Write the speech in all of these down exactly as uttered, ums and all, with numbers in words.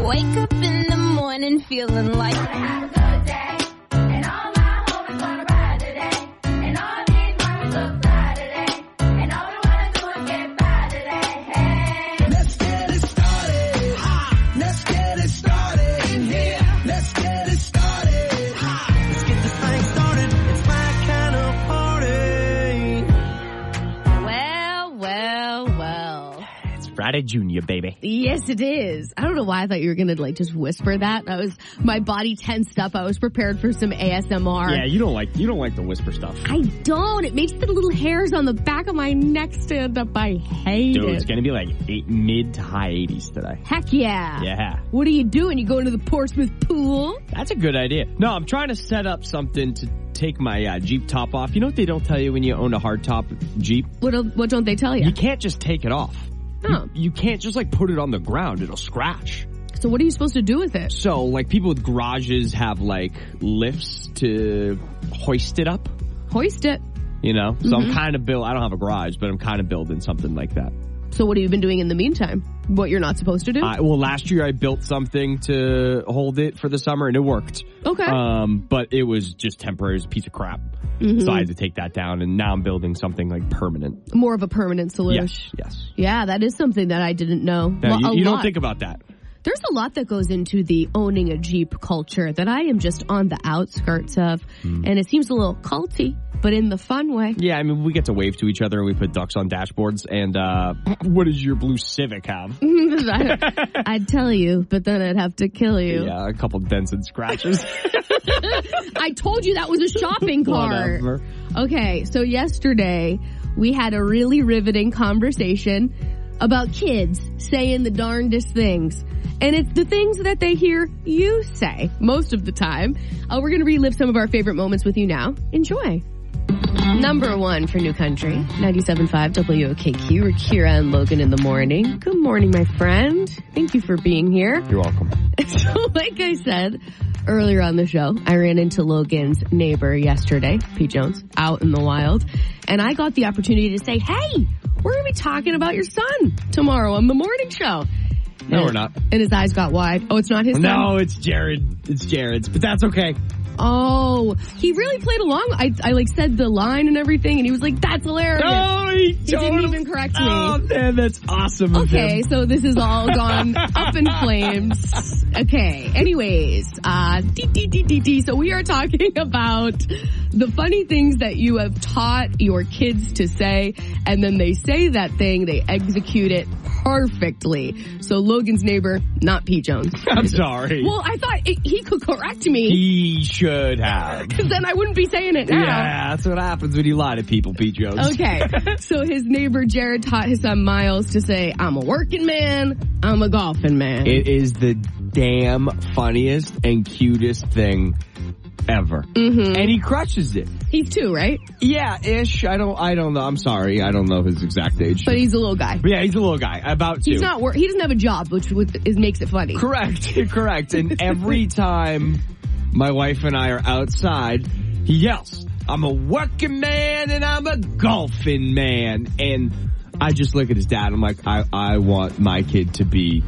Wake up in the morning feeling like have a good day. And all my homies wanna ride today. And all these mamas look fly today. And all we wanna do is get by today. Hey. Let's get it started. Ha. Let's get it started in here. Let's get it started. Ha. Let's get this thing started. It's my kind of party. Well, well, well. It's Friday Junior, baby. Yes, it is. I don't know why I thought you were going to like just whisper that. I was, my body tensed up. I was prepared for some A S M R. Yeah, you don't like you don't like the whisper stuff. I don't. It makes the little hairs on the back of my neck stand up. I hate Dude, it. it's going to be like eight, mid to high eighties today. Heck yeah. Yeah. What are you doing? You going to the Portsmouth pool? That's a good idea. No, I'm trying to set up something to take my uh, Jeep top off. You know what they don't tell you when you own a hardtop Jeep? What, what don't they tell you? You can't just take it off. Oh. You, you can't just like put it on the ground. It'll scratch. So what are you supposed to do with it? So like people with garages have like lifts to hoist it up. Hoist it. You know? So Mm-hmm. I'm kind of build. I don't have a garage, but I'm kind of building something like that. So what have you been doing in the meantime? What you're not supposed to do? I, well, last year I built something to hold it for the summer and it worked. Okay. Um, but it was just temporary. It was a piece of crap. Mm-hmm. So I had to take that down and now I'm building something like permanent. More of a permanent solution. Yes, yes. Yeah, that is something that I didn't know. Now, Well, you a you don't lot. think about that. There's a lot that goes into the owning a Jeep culture that I am just on the outskirts of. Hmm. And it seems a little culty, but in the fun way. Yeah, I mean, we get to wave to each other and we put ducks on dashboards. And uh, what does your blue Civic have? I, I'd tell you, but then I'd have to kill you. Yeah, a couple dents and scratches. I told you that was a shopping cart. Whatever. Okay, so yesterday we had a really riveting conversation about kids saying the darndest things. And it's the things that they hear you say most of the time. Uh, we're going to relive some of our favorite moments with you now. Enjoy. Number one for New Country, ninety-seven point five W O K Q. We're Kira and Logan in the morning. Good morning, my friend. Thank you for being here. You're welcome. So like I said earlier on the show, I ran into Logan's neighbor yesterday, Pete Jones, out in the wild. And I got the opportunity to say, hey, we're going to be talking about your son tomorrow on the morning show. No, and, we're not. And his eyes got wide. Oh, it's not his son? No, it's Jared. It's Jared's, but that's okay. Oh, he really played along. I, I like said the line and everything, and he was like, that's hilarious. No, he, He didn't even correct me. Oh, man, that's awesome. of Okay, him. so this has all gone up in flames. Okay, anyways, uh, dee, dee, dee, dee, dee. So we are talking about the funny things that you have taught your kids to say, and then they say that thing, they execute it perfectly. So Logan's neighbor, not Pete Jones. I'm sorry. Well, I thought it, he could correct me, He should have. because then I wouldn't be saying it now. Yeah, that's what happens when you lie to people, Pete Jones. Okay, so his neighbor Jared taught his son Miles to say, I'm a working man, I'm a golfing man. It is the damn funniest and cutest thing ever. Mm-hmm. And he crushes it. He's two, right? Yeah, ish. I don't I don't know. I'm sorry. I don't know his exact age. But he's a little guy. But yeah, he's a little guy. About two. He's not wor- he doesn't have a job, which with, is, makes it funny. Correct. Correct. And every time my wife and I are outside, he yells, I'm a working man and I'm a golfing man. And I just look at his dad. I'm like, I, I want my kid to be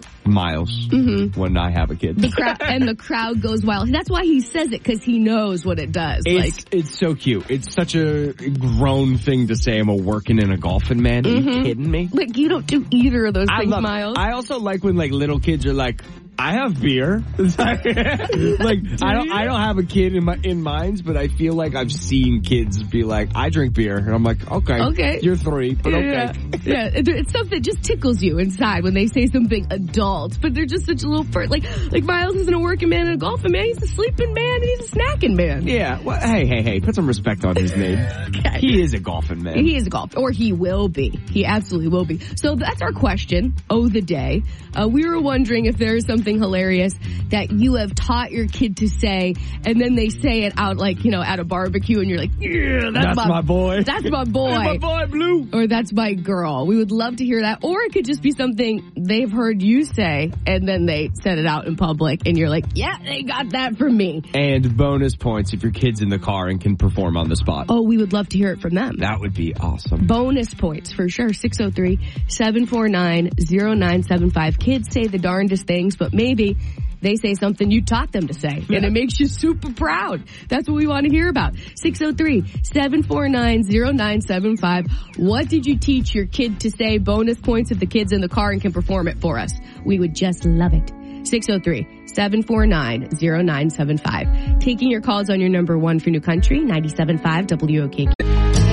Miles Mm-hmm. when I have a kid. The crowd and the crowd goes wild. That's why he says it, because he knows what it does. It's, like it's so cute. It's such a grown thing to say I'm a working and a golfing man. Are Mm-hmm. you kidding me? like you don't do either of those I things, love, Miles. I also like when like little kids are like, I have beer. It's like, like I don't I don't have a kid in my in mind, but I feel like I've seen kids be like, I drink beer, and I'm like, okay, Okay. you're three, but okay. Yeah, yeah. It- it's stuff that just tickles you inside when they say something adult, but they're just such a little flirt. Like, like Miles isn't a working man and a golfing man. He's a sleeping man and he's a snacking man. Yeah, well, hey, hey, hey, put some respect on his name. Okay. He is a golfing man. He is a golf, or he will be. He absolutely will be. So that's our question, oh the day. Uh, we were wondering if there is something hilarious that you have taught your kid to say, and then they say it out like, you know, at a barbecue, and you're like, yeah, that's, That's my, my boy. That's my boy. Hey, my boy, Blue. Or that's my girl. We would love to hear that. Or it could just be something they've heard you say, and then they said it out in public, and you're like, yeah, they got that from me. And bonus points if your kid's in the car and can perform on the spot. Oh, we would love to hear it from them. That would be awesome. Bonus points for sure. six oh three, seven four nine, oh nine seven five. Kids say the darndest things, but but maybe they say something you taught them to say, and it makes you super proud. That's what we want to hear about. six oh three, seven four nine, oh nine seven five. What did you teach your kid to say? Bonus points if the kid's in the car and can perform it for us. We would just love it. six oh three, seven four nine, oh nine seven five. Taking your calls on your number one for New Country, ninety-seven point five W O K Q.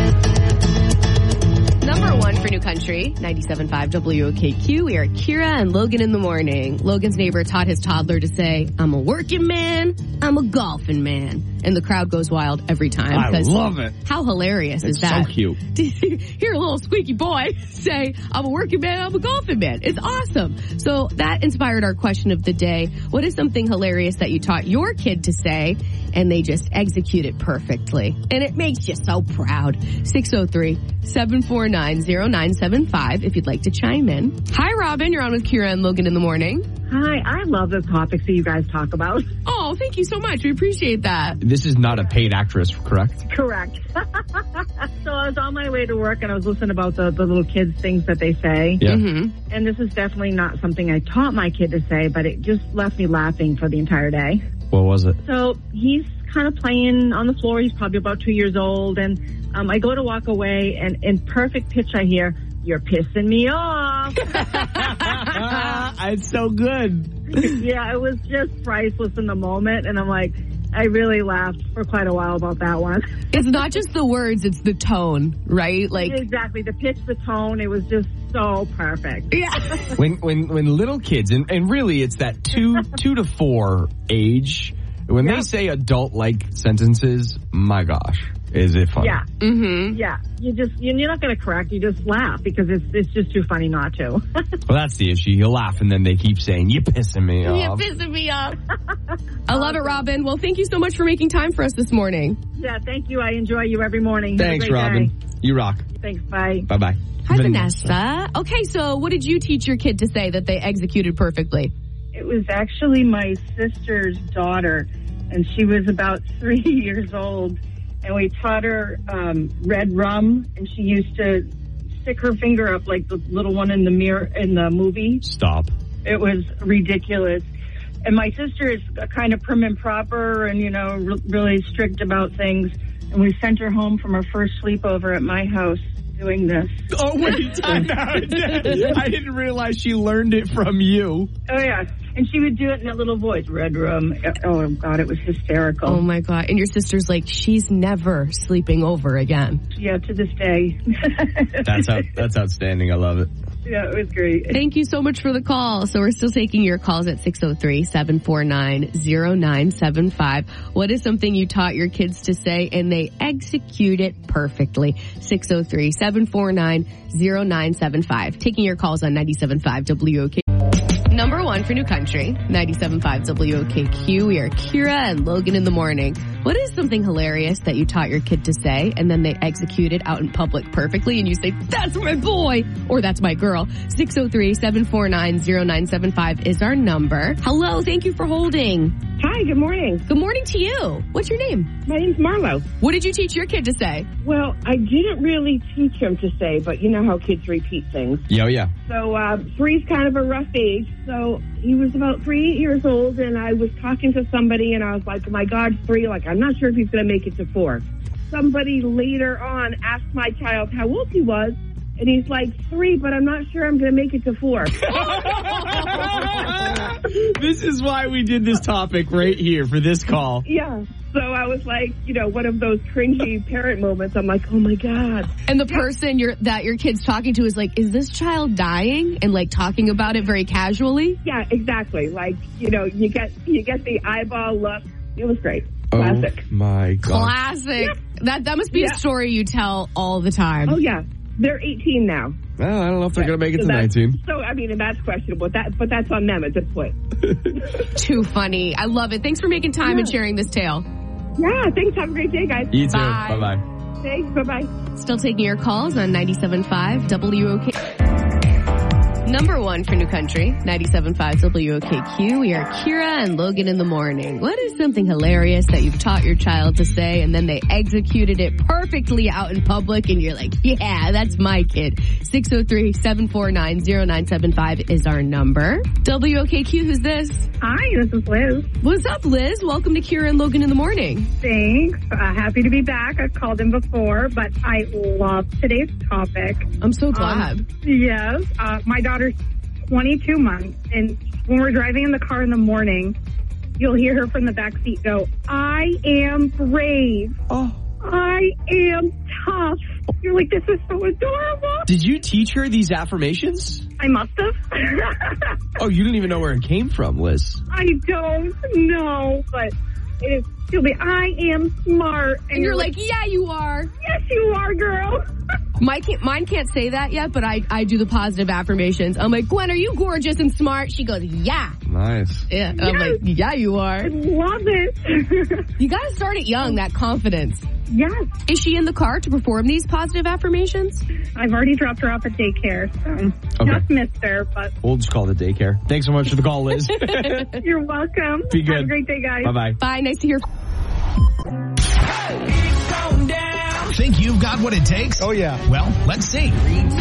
Number one for New Country, ninety-seven point five W O K Q. We are Kira and Logan in the morning. Logan's neighbor taught his toddler to say, I'm a working man, I'm a golfing man. And the crowd goes wild every time. I 'cause love it. How hilarious It's is that? so cute. To hear a little squeaky boy say, I'm a working man, I'm a golfing man. It's awesome. So that inspired our question of the day. What is something hilarious that you taught your kid to say and they just execute it perfectly? And it makes you so proud. six oh three, seven four nine, oh nine seven five if you'd like to chime in. Hi, Robin. You're on with Kira and Logan in the morning. Hi, I love the topics that you guys talk about. Oh, thank you so much. We appreciate that. This is not a paid actress, correct? Correct. So I was on my way to work and I was listening about the, the little kids' things that they say. Yeah. Mm-hmm. And this is definitely not something I taught my kid to say, but it just left me laughing for the entire day. What was it? So he's kind of playing on the floor. He's probably about two years old. And um, I go to walk away and in perfect pitch I hear, you're pissing me off. It's so good. Yeah, it was just priceless in the moment. And I'm like, I really laughed for quite a while about that one. It's not just the words, it's the tone, right? Like, Exactly. The pitch, the tone, it was just so perfect. yeah. When when when little kids, and, and really it's that two two to four age, when Yeah. they say adult-like sentences, my gosh, is it funny? Yeah. Mm-hmm. Yeah. You just, you're not going to correct. You just laugh because it's it's just too funny not to. Well, that's the issue. You laugh and then they keep saying, you're pissing me You're off. pissing me off. I love it, Robin. Well, thank you so much for making time for us this morning. Yeah. Thank you. I enjoy you every morning. Have a Thanks, great Robin. day. You rock. Thanks. Bye. Bye-bye. Hi, Vanessa. Okay, so what did you teach your kid to say that they executed perfectly? It was actually my sister's daughter, and she was about three years old. And we taught her um, red rum, and she used to stick her finger up like the little one in the mirror in the movie. Stop. It was ridiculous. And my sister is kind of prim and proper, and you know, re- really strict about things. And we sent her home from her first sleepover at my house doing this. Oh, wait, time out. I didn't realize she learned it from you. Oh yeah, and she would do it in that little voice, red rum. Oh God, it was hysterical. Oh my God. And your sister's like, she's never sleeping over again. Yeah, to this day. That's out, that's outstanding. I love it. Yeah, it was great. Thank you so much for the call. So we're still taking your calls at six oh three, seven four nine, oh nine seven five. What is something you taught your kids to say and they execute it perfectly? six oh three, seven four nine, oh nine seven five. Taking your calls on ninety-seven point five W O K. Number one for New Country, ninety-seven point five W O K Q. We are Kira and Logan in the morning. What is something hilarious that you taught your kid to say and then they execute it out in public perfectly and you say, that's my boy or that's my girl? six oh three, seven four nine, oh nine seven five is our number. Hello, thank you for holding. Hi, good morning. Good morning to you. What's your name? My name's Marlo. What did you teach your kid to say? Well, I didn't really teach him to say, but you know how kids repeat things. Yeah, yeah. So uh, three's kind of a rough age. So he was about three years old, and I was talking to somebody, and I was like, oh my God, three. Like, I'm not sure if he's going to make it to four. Somebody later on asked my child how old he was, and he's like, three, but I'm not sure I'm going to make it to four. This is why we did this topic right here for this call. Yeah. So I was like, you know, one of those cringy parent moments. I'm like, oh my God. And the person you're, that your kid's talking to is like, is this child dying? And like talking about it very casually. Yeah, exactly. Like, you know, you get you get the eyeball look. It was great. Classic. Oh my God. Classic. That that must be Yeah. a story you tell all the time. Oh yeah. They're eighteen now. Well, I don't know if they're going to make it So to that's- nineteen. So, I mean, and that's questionable. That, but that's on them at this point. Too funny. I love it. Thanks for making time Yeah. and sharing this tale. Yeah, thanks. Have a great day, guys. You too. Bye. Bye-bye. Thanks. Bye-bye. Still taking your calls on ninety-seven point five W O K. Number one for New Country, ninety-seven point five W O K Q. We are Kira and Logan in the morning. What is something hilarious that you've taught your child to say and then they executed it perfectly out in public and you're like, yeah, that's my kid. six oh three, seven four nine, oh nine seven five is our number. W O K Q, who's this? Hi, this is Liz. What's up, Liz? Welcome to Kira and Logan in the morning. Thanks. Uh, happy to be back. I've called in before, but I love today's topic. I'm so glad. Um, yes. Uh, my daughter's twenty-two months, and when we're driving in the car in the morning, you'll hear her from the back seat go, I am brave. Oh. I am tough. You're like, this is so adorable. Did you teach her these affirmations? I must have. Oh, you didn't even know where it came from, Liz. I don't know, but it is, she'll be, I am smart. And you're like, yeah, you are. yes, you are, girl. Mine can't, mine can't say that yet, but I, I do the positive affirmations. I'm like, Gwen, are you gorgeous and smart? She goes, yeah. Nice. Yeah. I'm Yes. like, yeah, you are. I love it. You gotta start it young, that confidence. Yes. Is she in the car to perform these positive affirmations? I've already dropped her off at daycare, so Okay. just missed her, but We'll just call it daycare. Thanks so much for the call, Liz. you're welcome. Be good. Have a great day, guys. Bye-bye. Bye, nice to hear. Think you've got what it takes? Oh, yeah. Well, let's see.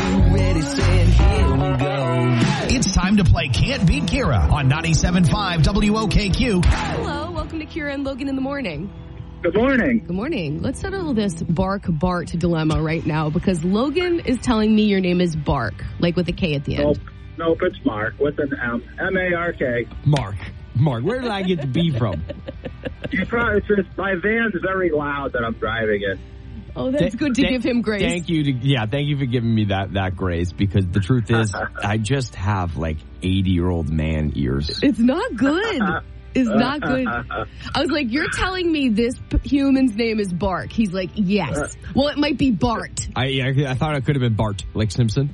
It's time to play Can't Beat Kira on ninety-seven point five W O K Q. Hello, welcome to Kira and Logan in the morning. Good morning. Good morning. Let's settle this Bark Bart dilemma right now because Logan is telling me your name is Bark, like with a K at the end. Nope. Nope, it's Mark with an M. M A R K. Mark. Mark, where did I get the B from? You probably, it's just, my van's very loud that I'm driving in. Oh, that's Th- good to th- give him grace. Thank you. To, yeah, thank you for giving me that, that grace because the truth is I just have like eighty-year-old man ears. It's not good. It's not good. I was like, you're telling me this p- human's name is Bark. He's like, yes. Well, it might be Bart. I yeah, I thought it could have been Bart, like Simpson.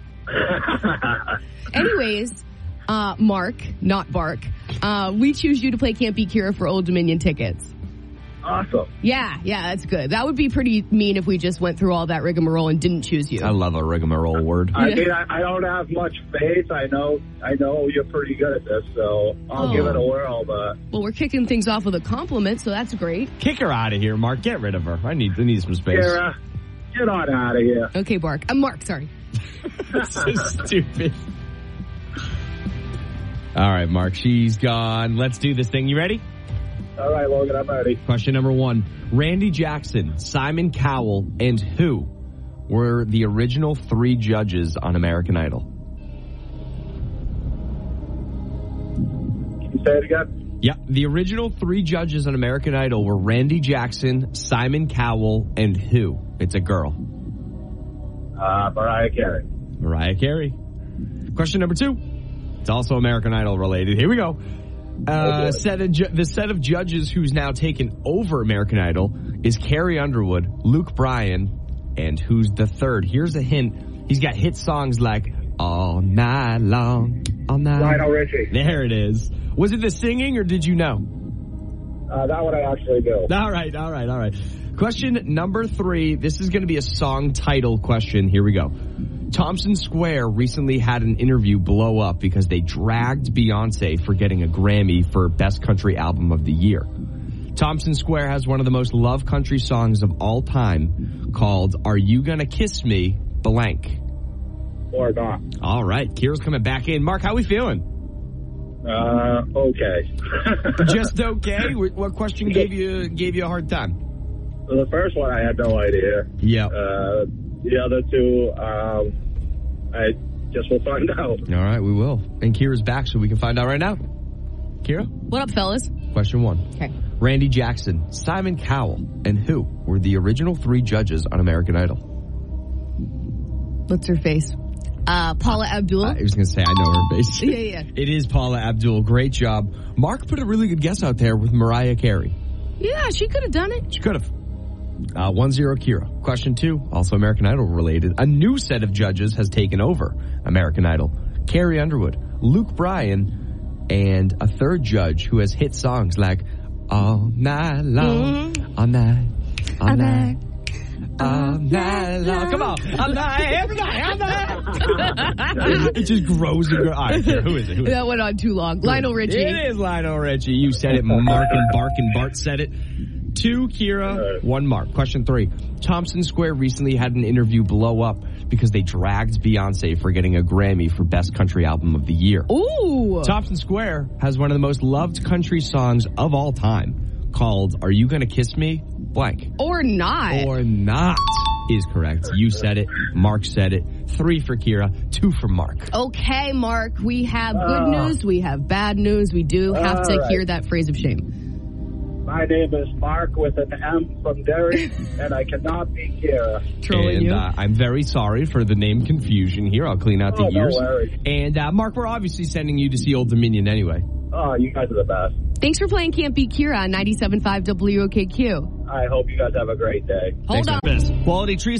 Anyways, uh, Mark, not Bark, uh, we choose you to play Can't Beat Kira for Old Dominion tickets. Awesome. Yeah, yeah, that's good. That would be pretty mean if we just went through all that rigmarole and didn't choose you. I love a rigmarole word. I Yeah. mean, I, I don't have much faith. I know I know you're pretty good at this, so I'll Oh. give it a whirl, but Well, we're kicking things off with a compliment, so that's great. Kick her out of here, Mark. Get rid of her. I need I need some space. Kira, get on out of here. Okay, Bark. Uh, Mark, sorry. So stupid. All right, Mark. She's gone. Let's do this thing. You ready? All right, Logan, I'm ready. Question number one. Randy Jackson, Simon Cowell, and who were the original three judges on American Idol? Can you say it again? Yeah, the original three judges on American Idol were Randy Jackson, Simon Cowell, and who? It's a girl. Uh, Mariah Carey. Mariah Carey. Question number two. It's also American Idol related. Here we go. Uh, set of ju- the set of judges who's now taken over American Idol is Carrie Underwood, Luke Bryan, and who's the third? Here's a hint. He's got hit songs like All Night Long, All Night. Lionel Richie. There it is. Was it the singing or did you know? Uh, that one I actually do. All right, all right, all right. Question number three. This is going to be a song title question. Here we go. Thompson Square recently had an interview blow up because they dragged Beyonce for getting a Grammy for Best Country Album of the Year. Thompson Square has one of the most loved country songs of all time called Are You Gonna Kiss Me? Blank. Or not. All right, Kira's coming back in. Mark, how we feeling? Uh, okay. Just okay? What what question gave you gave you a hard time? So the first one I had no idea. Yeah. Uh, the other two, um, I guess we'll find out. All right, we will. And Kira's back, so we can find out right now. Kira? What up, fellas? Question one. Okay. Randy Jackson, Simon Cowell, and who were the original three judges on American Idol? What's her face? Uh, Paula Abdul. I was going to say, I know her face. Yeah, yeah. It is Paula Abdul. Great job. Mark put a really good guess out there with Mariah Carey. Yeah, she could have done it. She could have. Uh, one zero Kira. Question two, also American Idol related. A new set of judges has taken over American Idol. Carrie Underwood, Luke Bryan, and a third judge who has hit songs like All Night Long, Mm-hmm. All Night, All All Night, night. All Night Long. Come on. All night, every night, all night. It just grows and grows. All right, here, who is it? Who is it? That went on too long. Lionel Richie. It is Lionel Richie. You said it. Mark and Bark and Bart said it. Two, Kira. One, Mark. Question three. Thompson Square recently had an interview blow up because they dragged Beyonce for getting a Grammy for Best Country Album of the Year. Ooh. Thompson Square has one of the most loved country songs of all time called Are You Gonna Kiss Me? Blank. Or not. Or not is correct. You said it. Mark said it. Three for Kira. Two for Mark. Okay, Mark. We have good Uh, news. We have bad news. We do have all to right. hear that phrase of shame. My name is Mark with an M from Derry, and I cannot be Kira. Trolling and you. uh, I'm very sorry for the name confusion here. I'll clean out the Oh, no ears. worries. And uh, Mark, we're obviously sending you to see Old Dominion anyway. Oh, you guys are the best. Thanks for playing Can't Beat Kira on ninety-seven point five W O K Q. I hope you guys have a great day. Hold on. Thanks, man. Quality trees.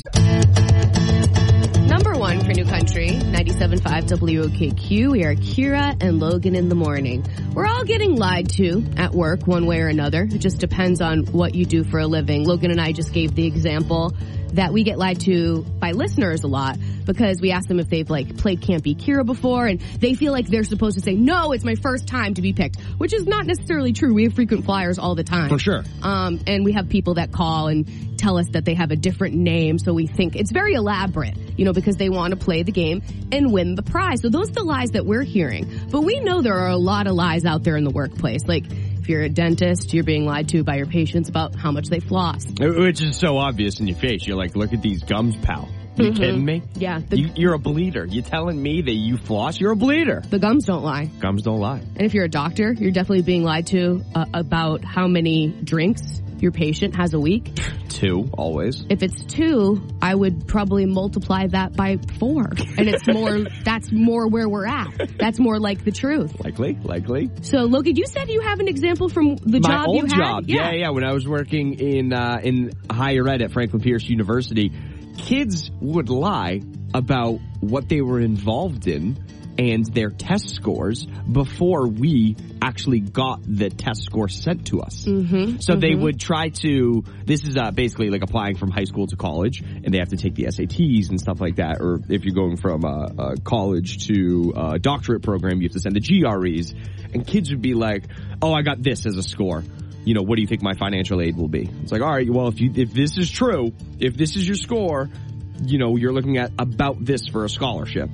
Number one for New Country, ninety-seven point five W O K Q. We are Kira and Logan in the morning. We're all getting lied to at work one way or another. It just depends on what you do for a living. Logan and I just gave the example that we get lied to by listeners a lot because we ask them if they've like played Can't Be Kira before, and they feel like they're supposed to say, no, it's my first time to be picked, which is not necessarily true. We have frequent flyers all the time. For sure. Um, and we have people that call and tell us that they have a different name, so we think it's very elaborate, you know, because they want to play the game and win the prize. So those are the lies that we're hearing. But we know there are a lot of lies out there in the workplace. Like, if you're a dentist, you're being lied to by your patients about how much they floss. Which is so obvious in your face. You're like, look at these gums, pal. You Mhm. kidding me? Yeah, the, You, you're a bleeder. You telling me that you floss? You're a bleeder. the gums don't lie. Gums don't lie. And if you're a doctor, you're definitely being lied to uh, about how many drinks your patient has a week. Two, always. If it's two, I would probably multiply that by four. And it's more, that's more where we're at. That's more like the truth. Likely, likely. So, Logan, you said you have an example from the My job old you had? job. Yeah. yeah, When I was working in uh, in higher ed at Franklin Pierce University, kids would lie about what they were involved in and their test scores before we actually got the test score sent to us. Mm-hmm. So they would try to, this is uh, basically like applying from high school to college, and they have to take the S A Ts and stuff like that, or if you're going from uh, uh, college to a doctorate program, you have to send the G R Es, and kids would be like, oh, I got this as a score. You know, what do you think my financial aid will be? It's like, all right, well, if you, if this is true, if this is your score, you know, you're looking at about this for a scholarship.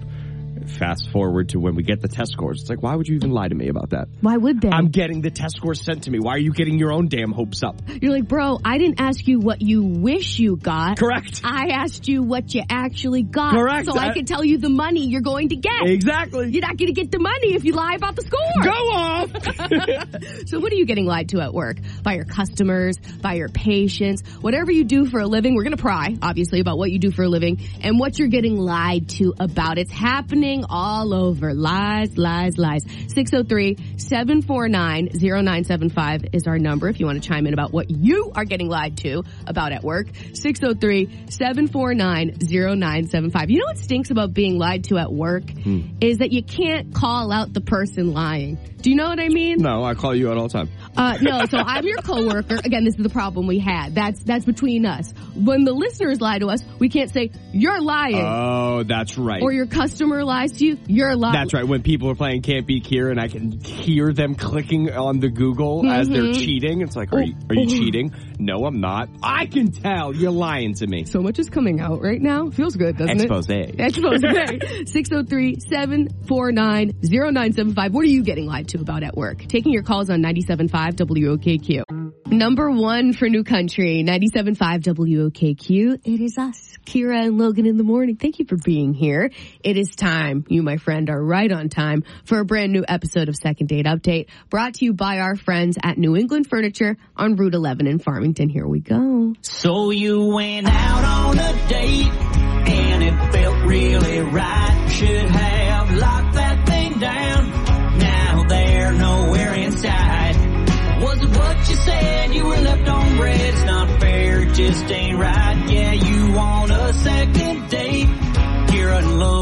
Fast forward to when we get the test scores. It's like, why would you even lie to me about that? Why would they? I'm getting the test scores sent to me. Why are you getting your own damn hopes up? You're like, bro, I didn't ask you what you wish you got. Correct. I asked you what you actually got. Correct. So I, I- can tell you the money you're going to get. Exactly. You're not going to get the money if you lie about the score. Go off. So what are you getting lied to at work? By your customers, by your patients, whatever you do for a living. We're going to pry, obviously, about what you do for a living and what you're getting lied to about. It's happening all over. Lies, lies, lies. six oh three, seven four nine, oh nine seven five is our number if you want to chime in about what you are getting lied to about at work. six oh three, seven four nine, oh nine seven five. You know what stinks about being lied to at work? Hmm. Is that you can't call out the person lying. Do you know what I mean? No, I call you out all the time. Uh, no, so I'm your coworker. Again, this is the problem we had. That's that's between us. When the listeners lie to us, we can't say, you're lying. Oh, that's right. Or your customer lies to you, you're lying. That's right. When people are playing Can't Beat Kira and I can hear them clicking on the Google mm-hmm. as they're cheating, it's like, are you, are you cheating? No, I'm not. I can tell you're lying to me. So much is coming out right now. Feels good, doesn't Expose. it? Expose. Expose. six oh three, seven four nine, oh nine seven five. What are you getting lied to about at work? Taking your calls on ninety-seven point five W O K Q. Number one for New Country, ninety-seven point five W O K Q. It is us, Kira and Logan in the morning. Thank you for being here. It is time. You, my friend, are right on time for a brand new episode of Second Date Update, brought to you by our friends at New England Furniture on Route eleven in Farmington. Here we go. So you went out on a date and it felt really right. Should have locked that thing down. Now they're nowhere inside. Was it what you said? You were left on red. It's not fair, it just ain't right. Yeah, you want a second date. Kira and Logan.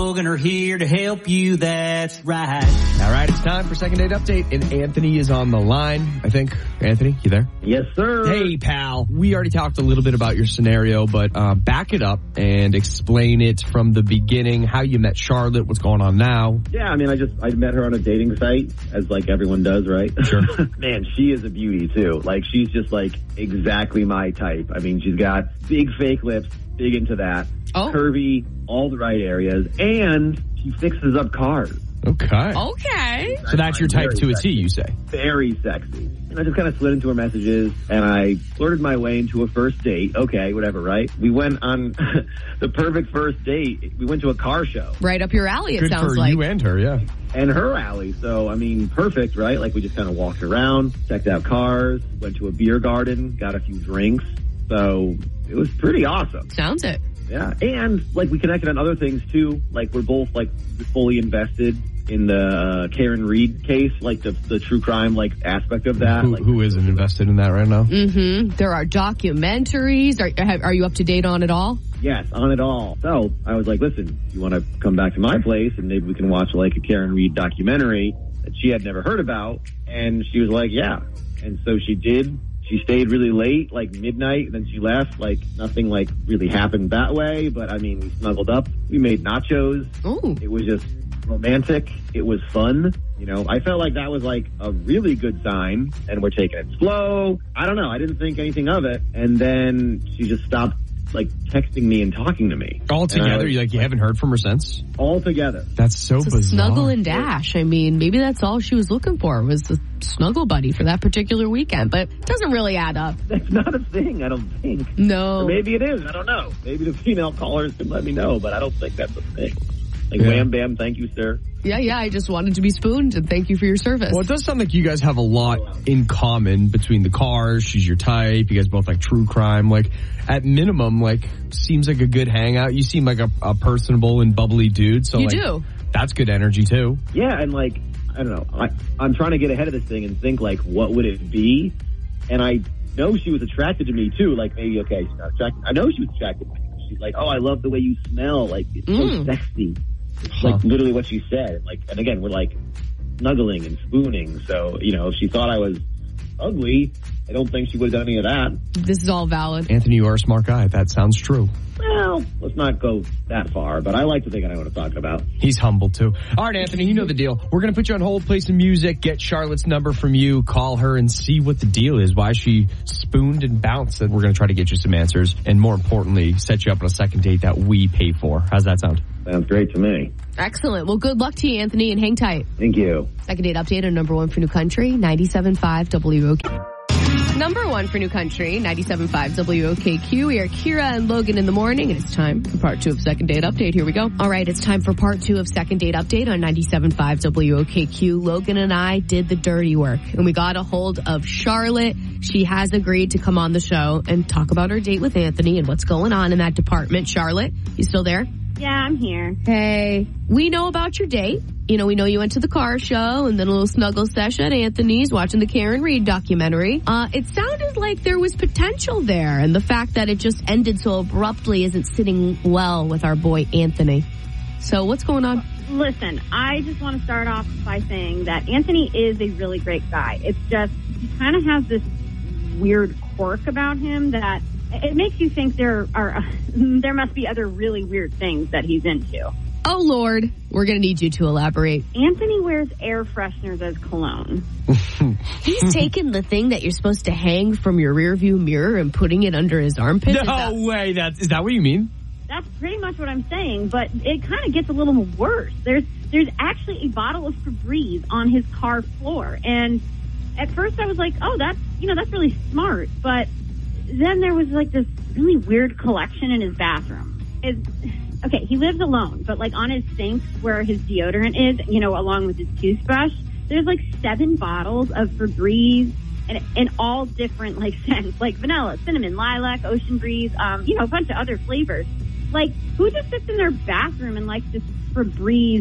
Logan are here to help you. That's right. All right, it's time for Second Date Update, and Anthony is on the line, I think. Anthony, you there? Yes, sir. Hey, pal. We already talked a little bit about your scenario, but uh, back it up and explain it from the beginning, how you met Charlotte, what's going on now. Yeah, I mean, I just, I met her on a dating site, as like everyone does, right? Sure. Man, she is a beauty, too. Like, she's just like exactly my type. I mean, she's got big fake lips, big into that. Oh. Curvy, all the right areas, and she fixes up cars. Okay. Okay. So that's your type to a T, you say? Very sexy. And I just kind of slid into her messages, and I flirted my way into a first date. Okay, whatever, right? We went on the perfect first date. We went to a car show. Right up your alley, it Good sounds for like. you and her, yeah. And her alley. So, I mean, perfect, right? Like, we just kind of walked around, checked out cars, went to a beer garden, got a few drinks. So, it was pretty awesome. Sounds it. Yeah. And, like, we connected on other things, too. Like, we're both, like, fully invested in the uh, Karen Reed case, like the the true crime, like, aspect of that. Who, like, who isn't invested in that right now? Mm-hmm. There are documentaries. Are, are you up to date on it all? Yes, on it all. So I was like, listen, you want to come back to my place and maybe we can watch like a Karen Reed documentary that she had never heard about? And she was like, yeah. And so she did. She stayed really late, like midnight, and then she left. Like nothing like really happened that way. But I mean, we snuggled up. We made nachos. Ooh. It was just romantic. It was fun. You know, I felt like that was like a really good sign, and we're taking it slow. I don't know. I didn't think anything of it. And then she just stopped like texting me and talking to me. All together? was, You like you haven't heard from her since? All together. That's so It's a bizarre. snuggle and dash. I mean, maybe that's all she was looking for was a snuggle buddy for that particular weekend, but it doesn't really add up. That's not a thing, I don't think. No. Or maybe it is. I don't know. Maybe the female callers can let me know, but I don't think that's a thing. Like, Yeah. wham, bam, thank you, sir. Yeah, yeah, I just wanted to be spooned, and thank you for your service. Well, it does sound like you guys have a lot in common between the cars. She's your type. You guys both like true crime. Like, at minimum, like, seems like a good hangout. You seem like a, a personable and bubbly dude. So, You like, do. That's good energy, too. Yeah, and like, I don't know. I, I'm trying to get ahead of this thing and think, like, what would it be? And I know she was attracted to me, too. Like, maybe, okay, she's not attracted. I know she was attracted to me. She's like, oh, I love the way you smell. Like, it's Mm. so sexy. It's Huh. like literally what she said. Like, and again, we're like snuggling and spooning. So, you know, if she thought I was ugly, I don't think she would have done any of that. This is all valid. Anthony, you are a smart guy. That sounds true. Well, let's not go that far, but I like to think I know what I'm talking about. He's humble, too. All right, Anthony, you know the deal. We're going to put you on hold, play some music, get Charlotte's number from you, call her, and see what the deal is, why she spooned and bounced. And we're going to try to get you some answers, and more importantly, set you up on a second date that we pay for. How's that sound? Sounds great to me. Excellent. Well, good luck to you, Anthony, and hang tight. Thank you. Second date update on number one for New Country, ninety-seven point five W O K. Number one for New Country, ninety-seven point five W O K Q. We are Kira and Logan in the morning, and it's time for part two of Second Date Update. Here we go. All right, it's time for part two of Second Date Update on ninety-seven point five W O K Q. Logan and I did the dirty work, and we got a hold of Charlotte. She has agreed to come on the show and talk about her date with Anthony and what's going on in that department. Charlotte, you still there? Yeah, I'm here. Hey, we know about your date. You know, we know you went to the car show and then a little snuggle session at Anthony's watching the Karen Reed documentary. Uh, it sounded like there was potential there, and the fact that it just ended so abruptly isn't sitting well with our boy Anthony. So what's going on? Listen, I just want to start off by saying that Anthony is a really great guy. It's just, he kind of has this weird quirk about him that it makes you think there are, uh, there must be other really weird things that he's into. Oh, Lord. We're going to need you to elaborate. Anthony wears air fresheners as cologne. He's taken the thing that you're supposed to hang from your rearview mirror and putting it under his armpit. No Is that- way. That, is that what you mean? That's pretty much what I'm saying, but it kind of gets a little worse. There's there's actually a bottle of Febreze on his car floor, and at first I was like, oh, that's, you know, that's really smart, but then there was like this really weird collection in his bathroom. It's, okay, he lives alone, but like on his sink where his deodorant is, you know, along with his toothbrush, there's like seven bottles of Febreze and in all different like scents, like vanilla, cinnamon, lilac, ocean breeze, um, you know, a bunch of other flavors. Like, who just sits in their bathroom and likes this Febreze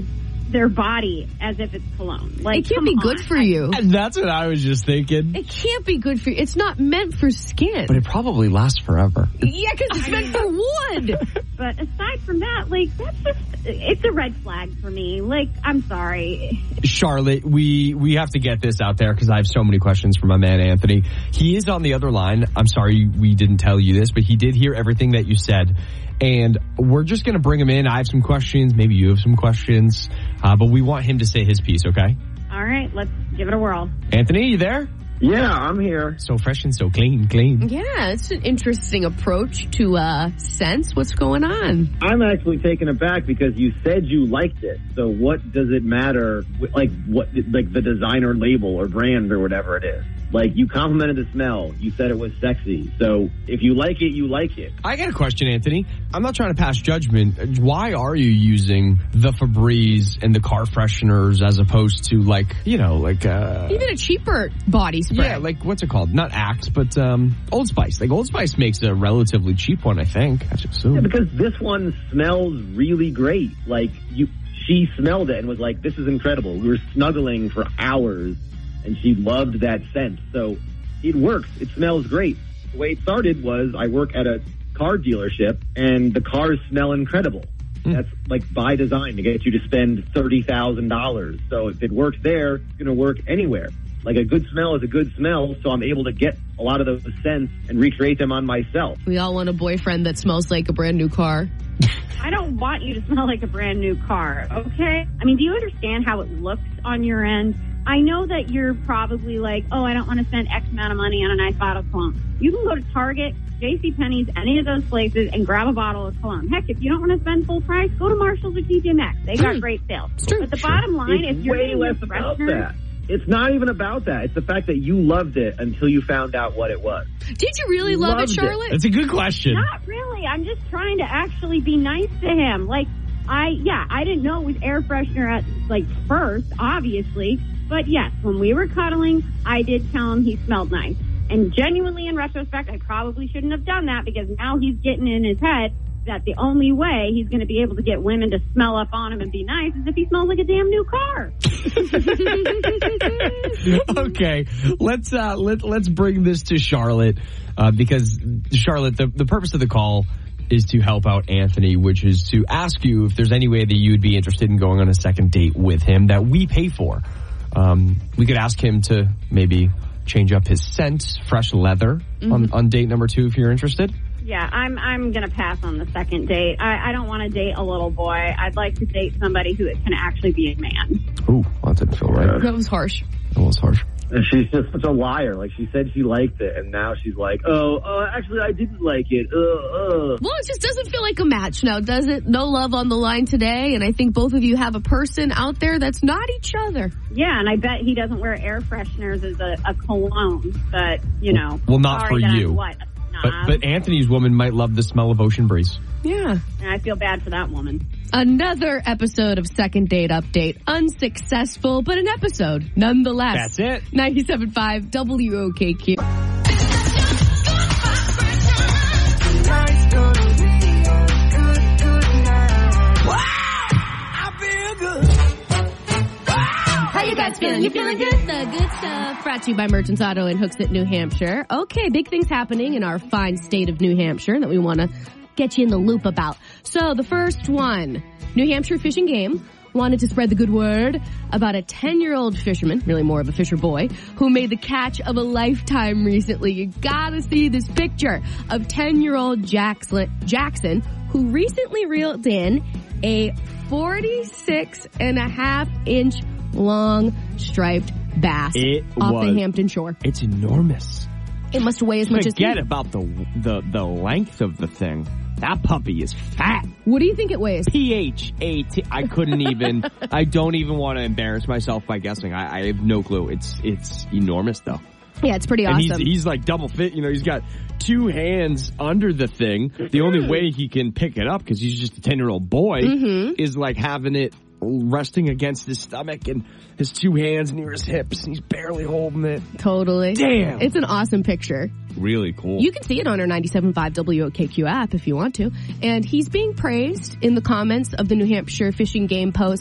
their body as if it's cologne. Like, It can't come be good on. for you. And that's what I was just thinking. It can't be good for you. It's not meant for skin. But it probably lasts forever. Yeah, because it's meant for wood. But aside from that, like, that's just, it's a red flag for me. Like, I'm sorry. Charlotte, we we have to get this out there because I have so many questions for my man Anthony. He is on the other line. I'm sorry we didn't tell you this, but he did hear everything that you said. And we're just going to bring him in. I have some questions. Maybe you have some questions. Uh, but we want him to say his piece, okay? All right, let's give it a whirl. Anthony, you there? Yeah, I'm here. So fresh and so clean, clean. Yeah, it's an interesting approach to uh, sense what's going on. I'm actually taken aback because you said you liked it. So what does it matter? Like what, like the designer label or brand or whatever it is. Like, you complimented the smell. You said it was sexy. So if you like it, you like it. I got a question, Anthony. I'm not trying to pass judgment. Why are you using the Febreze and the car fresheners as opposed to, like, you know, like... Uh, Even a cheaper body spray. Yeah, like, what's it called? Not Axe, but um, Old Spice. Like, Old Spice makes a relatively cheap one, I think. I should assume. Yeah, because this one smells really great. Like, you, she smelled it and was like, this is incredible. We were snuggling for hours. And she loved that scent. So it works. It smells great. The way it started was I work at a car dealership and the cars smell incredible. Mm. That's like by design to get you to spend thirty thousand dollars. So if it works there, it's going to work anywhere. Like a good smell is a good smell. So I'm able to get a lot of those scents and recreate them on myself. We all want a boyfriend that smells like a brand new car. I don't want you to smell like a brand new car, okay? I mean, do you understand how it looks on your end? I know that you're probably like, oh, I don't want to spend X amount of money on a nice bottle of cologne. You can go to Target, JCPenney's, any of those places, and grab a bottle of cologne. Heck, if you don't want to spend full price, go to Marshall's or T J Maxx. They got Mm. great sales. It's true. But the Sure. bottom line, It's if you're way getting less your about freshener, that. It's not even about that. It's the fact that you loved it until you found out what it was. Did you really love Loved it, it. Charlotte? That's a good question. not really. I'm just trying to actually be nice to him. Like, I, yeah, I didn't know it was air freshener at, like, first, obviously. But yes, when we were cuddling, I did tell him he smelled nice. And genuinely, in retrospect, I probably shouldn't have done that because now he's getting in his head that the only way he's going to be able to get women to smell up on him and be nice is if he smells like a damn new car. Okay, let's uh, let let's bring this to Charlotte uh, because Charlotte, the the purpose of the call is to help out Anthony, which is to ask you if there's any way that you would be interested in going on a second date with him that we pay for. Um, we could ask him to maybe change up his scent, fresh leather mm-hmm. on on date number two if you're interested. Yeah, I'm I'm gonna pass on the second date. I, I don't want to date a little boy. I'd like to date somebody who can actually be a man. Ooh, well, that didn't feel right. That was harsh. That was harsh. And she's just such a liar. Like, she said she liked it, and now she's like, oh, uh, actually, I didn't like it. Uh, uh. Well, it just doesn't feel like a match now, does it? No love on the line today, and I think both of you have a person out there that's not each other. Yeah, and I bet he doesn't wear air fresheners as a, a cologne, but, you know. Well, not sorry for that you. I'm what? But, but Anthony's woman might love the smell of ocean breeze. Yeah. And I feel bad for that woman. Another episode of Second Date Update. Unsuccessful, but an episode nonetheless. That's it. ninety-seven point five W O K Q. How you guys feeling? You feeling good? The good stuff brought to you by Merchants Auto in Hooksett, New Hampshire. Okay, big things happening in our fine state of New Hampshire that we want to get you in the loop about. So the first one, New Hampshire Fish and Game wanted to spread the good word about a ten-year-old fisherman, really more of a fisher boy, who made the catch of a lifetime recently. You gotta see this picture of ten-year-old Jackson, Jackson, who recently reeled in a forty-six and a half inch long striped bass It off was, the Hampton shore. It's enormous. It must weigh as much as Forget he. about the, the the length of the thing. That puppy is fat. What do you think it weighs? P H A T. I couldn't even. I don't even want to embarrass myself by guessing. I, I have no clue. It's it's enormous though. Yeah, it's pretty And awesome. he's, he's like double fit. You know, he's got two hands under the thing. The only way he can pick it up, because he's just a ten-year-old boy, mm-hmm. is like having it resting against his stomach and his two hands near his hips, and he's barely holding it. Totally. Damn. It's an awesome picture. Really cool. You can see it on our ninety-seven point five W O K Q app if you want to. And he's being praised in the comments of the New Hampshire Fish and Game post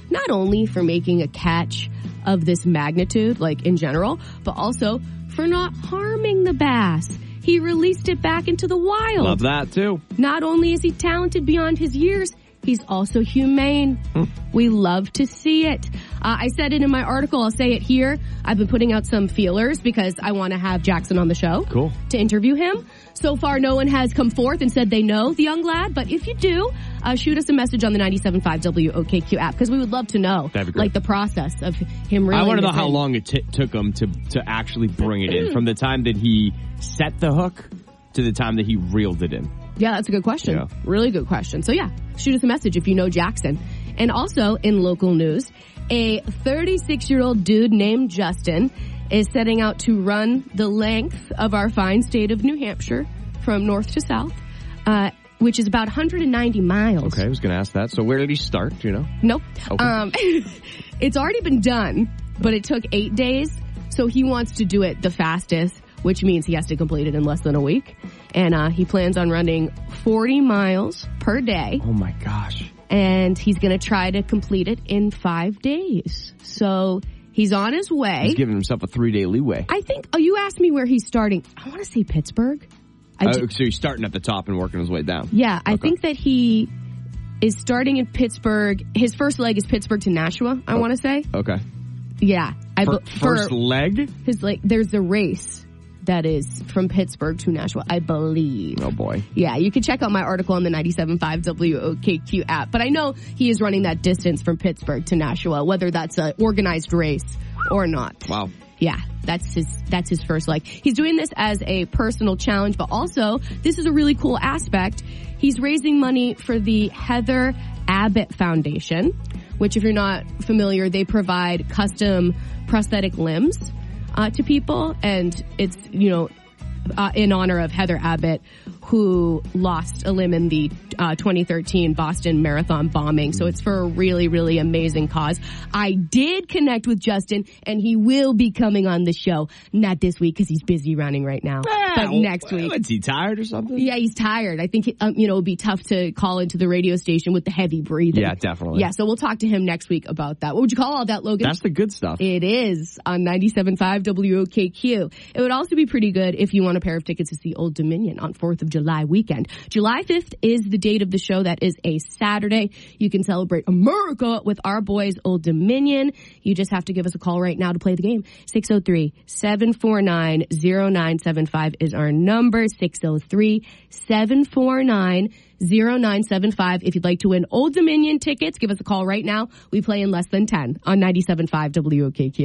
not only for making a catch of this magnitude, like in general, but also for not harming the bass. He released it back into the wild. Love that, too. Not only is he talented beyond his years, he's also humane. Hmm. We love to see it. Uh, I said it in my article. I'll say it here. I've been putting out some feelers because I want to have Jackson on the show. Cool. To interview him. So far, no one has come forth and said they know the young lad. But if you do, uh, shoot us a message on the ninety-seven point five W O K Q app because we would love to know, That'd be great. like, the process of him reeling I want to know this how in. long it t- took him to, to actually bring it in, from the time that he set the hook to the time that he reeled it in. Yeah, that's a good question. Yeah. Really good question. So yeah, shoot us a message if you know Jackson. And also in local news, a thirty-six-year-old dude named Justin is setting out to run the length of our fine state of New Hampshire from north to south, uh, which is about one hundred ninety miles. Okay, I was going to ask that. So where did he start, do you know? Nope. Okay. Um, it's already been done, but it took eight days. So he wants to do it the fastest, which means he has to complete it in less than a week. And uh, he plans on running forty miles per day. Oh, my gosh. And he's going to try to complete it in five days. So he's on his way. He's giving himself a three-day leeway. I think, oh, you asked me where he's starting. I want to say Pittsburgh. I Uh, do- so he's starting at the top and working his way down. yeah, I Okay. think that he is starting in Pittsburgh. His first leg is Pittsburgh to Nashua, I Oh. want to say. Okay. Yeah. I Fir- be- first for leg? his like, there's a race that is from Pittsburgh to Nashua, I believe. Oh, boy. Yeah, you can check out my article on the ninety-seven point five W O K Q app. But I know he is running that distance from Pittsburgh to Nashua, whether that's an organized race or not. Wow. Yeah, that's his, that's his first leg. He's doing this as a personal challenge, but also this is a really cool aspect. He's raising money for the Heather Abbott Foundation, which if you're not familiar, they provide custom prosthetic limbs uh, to people. And it's, you know, uh, in honor of Heather Abbott, who lost a limb in the uh, twenty thirteen Boston Marathon bombing. So it's for a really, really amazing cause. I did connect with Justin, and he will be coming on the show. Not this week because he's busy running right now, but next week. Is he tired or something? Yeah, he's tired. I think, um, you know, it would be tough to call into the radio station with the heavy breathing. Yeah, definitely. Yeah, so we'll talk to him next week about that. What would you call all that, Logan? That's the good stuff. It is on ninety-seven point five W O K Q. It would also be pretty good if you want a pair of tickets to see Old Dominion on fourth of July weekend. July fifth is the date of the show. That is a Saturday. You can celebrate America with our boys Old Dominion. You just have to give us a call right now to play the game. six oh three, seven four nine, oh nine seven five is our number. six oh three, seven four nine, oh nine seven five. If you'd like to win Old Dominion tickets, give us a call right now. We play in less than ten on ninety-seven point five W O K Q.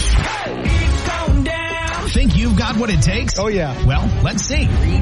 Think you've got what it takes? Oh, yeah. Well, let's see.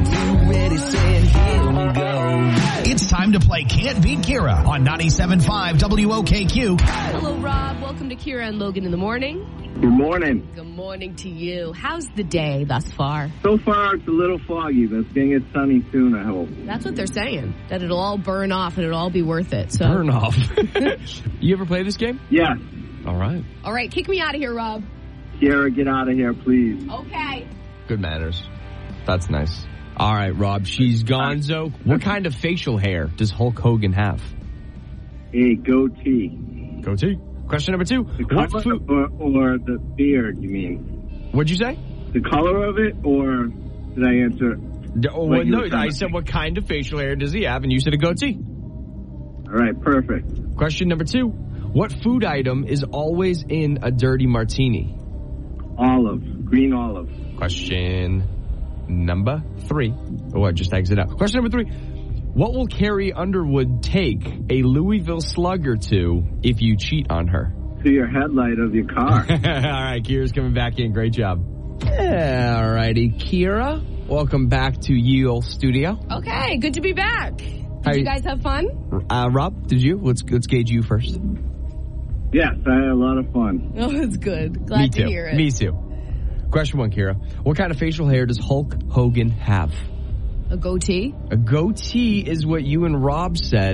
It's time to play Can't Beat Kira on ninety-seven point five W O K Q. Hello, Rob. Welcome to Kira and Logan in the morning. Good morning. Good morning to you. How's the day thus far? So far, it's a little foggy, but it's going to get sunny soon, I hope. That's what they're saying, that it'll all burn off and it'll all be worth it. So, Burn off. You ever play this game? Yes. All right. all right, kick me out of here, Rob. Kiara, get out of here, please. Okay. Good manners. That's nice. All right, Rob. She's gonzo. What kind of facial hair does Hulk Hogan have? A goatee. Goatee. Question number two. The What color food? or, or the beard, you mean? What'd you say? The color of it, or did I answer? D- oh, What well, you no, were trying I to said say. what kind of facial hair does he have, and you said a goatee. All right, perfect. Question number two. What food item is always in a dirty martini? Olive. Green olive. Question number three. Oh, I just exit out. Question number three. What will Carrie Underwood take a Louisville Slugger to if you cheat on her? To your headlight of your car. All right, Kira's coming back in. Great job. All righty, Kira. Welcome back to Ye Olde Studio. Okay, good to be back. Did How you you- guys have fun? Uh, Rob, did you? Let's let's gauge you first. Yes, I had a lot of fun. Oh, it's good. Glad Me to too. hear it. Me too. Question one, Kira. What kind of facial hair does Hulk Hogan have? A goatee? A goatee is what you and Rob said.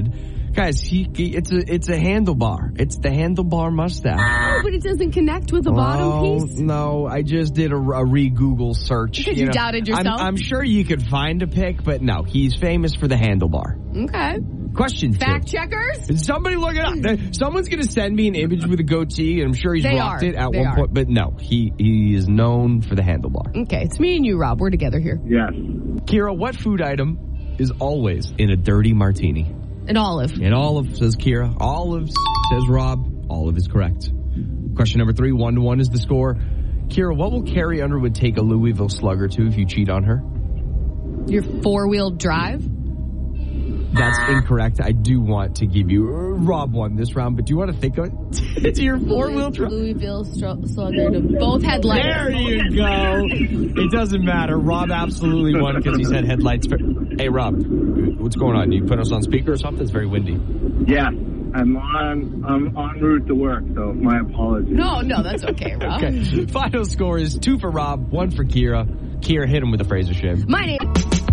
Guys, he, he it's a it's a handlebar. It's the handlebar mustache. Oh, but it doesn't connect with the bottom oh, piece? No, I just did a, a re-Google search. Because you, know. doubted yourself? I'm, I'm sure you could find a pic, but no, he's famous for the handlebar. Okay. Question Fact two. checkers? Somebody look it up. Someone's going to send me an image with a goatee, and I'm sure he's They rocked are. it at They one are. point. But no, he, he is known for the handlebar. Okay, it's me and you, Rob. We're together here. Yes. Kira, what food item is always in a dirty martini? An olive. An olive, says Kira. Olives, says Rob. Olive is correct. Question number three, one to one is the score. Kira, what will Carrie Underwood take a Louisville Slugger to if you cheat on her? Your four-wheel drive? That's incorrect. I do want to give you, Rob won this round, but do you want to think of it? It's your four-wheel drive. Louisville Str- Slugger to both headlights. There you go. It doesn't matter. Rob absolutely won because he said headlights. Hey, Rob, what's going on? You put us on speaker or something? It's very windy. Yeah. I'm on I'm en route to work, so my apologies. No, no, that's okay, Rob. Okay. Final score is two for Rob, one for Kira. Kira, hit him with a Fraser shim. My name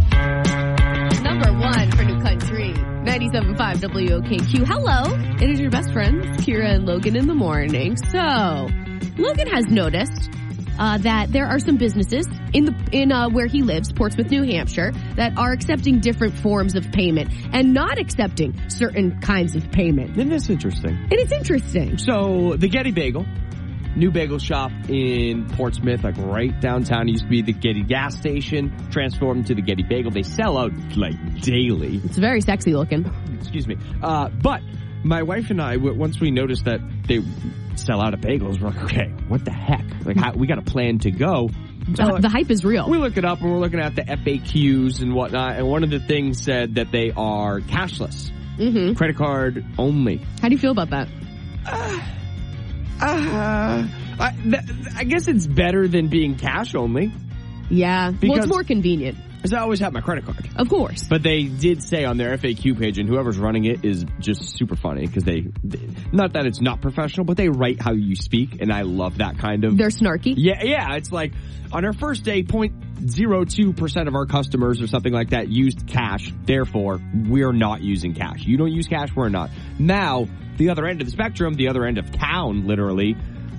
number one for New Country, ninety-seven point five W O K Q. Hello, it is your best friends, Kira and Logan in the morning. So, Logan has noticed uh, that there are some businesses in the in uh, where he lives, Portsmouth, New Hampshire, that are accepting different forms of payment and not accepting certain kinds of payment. Isn't this interesting? And it's interesting. So, the Getty Bagel, new bagel shop in Portsmouth, like right downtown. It used to be the Getty gas station, transformed to the Getty Bagel. They sell out like daily. It's very sexy looking. Excuse me. Uh, but my wife and I, w- once we noticed that they sell out of bagels, we're like, okay, what the heck? Like, how, we got a plan to go. So The, the hype is real. we look it up and we're looking at the F A Qs and whatnot. And one of the things said that they are cashless, Mm-hmm. credit card only. How do you feel about that? Uh, I, th- I guess it's better than being cash only. Yeah. Well, Because- it's more convenient. Because I always have my credit card. Of course. But they did say on their F A Q page, and whoever's running it is just super funny because they, they, not that it's not professional, but they write how you speak, and I love that kind of. They're snarky. Yeah, yeah. It's like on our first day, zero point zero two percent of our customers or something like that used cash. Therefore, we're not using cash. You don't use cash, we're not. Now, the other end of the spectrum, the other end of town, literally,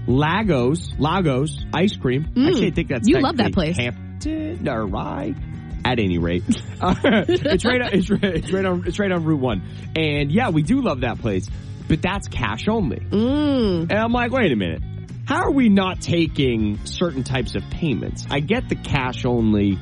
Lagos, Lagos ice cream. Mm. Actually, I think that's You love that technically place. Hampton or Rye. At any rate, uh, it's right. On, it's right. It's right on. It's right on Route One. And yeah, we do love that place, but that's cash only. Mm. And I'm like, wait a minute. How are we not taking certain types of payments? I get the cash only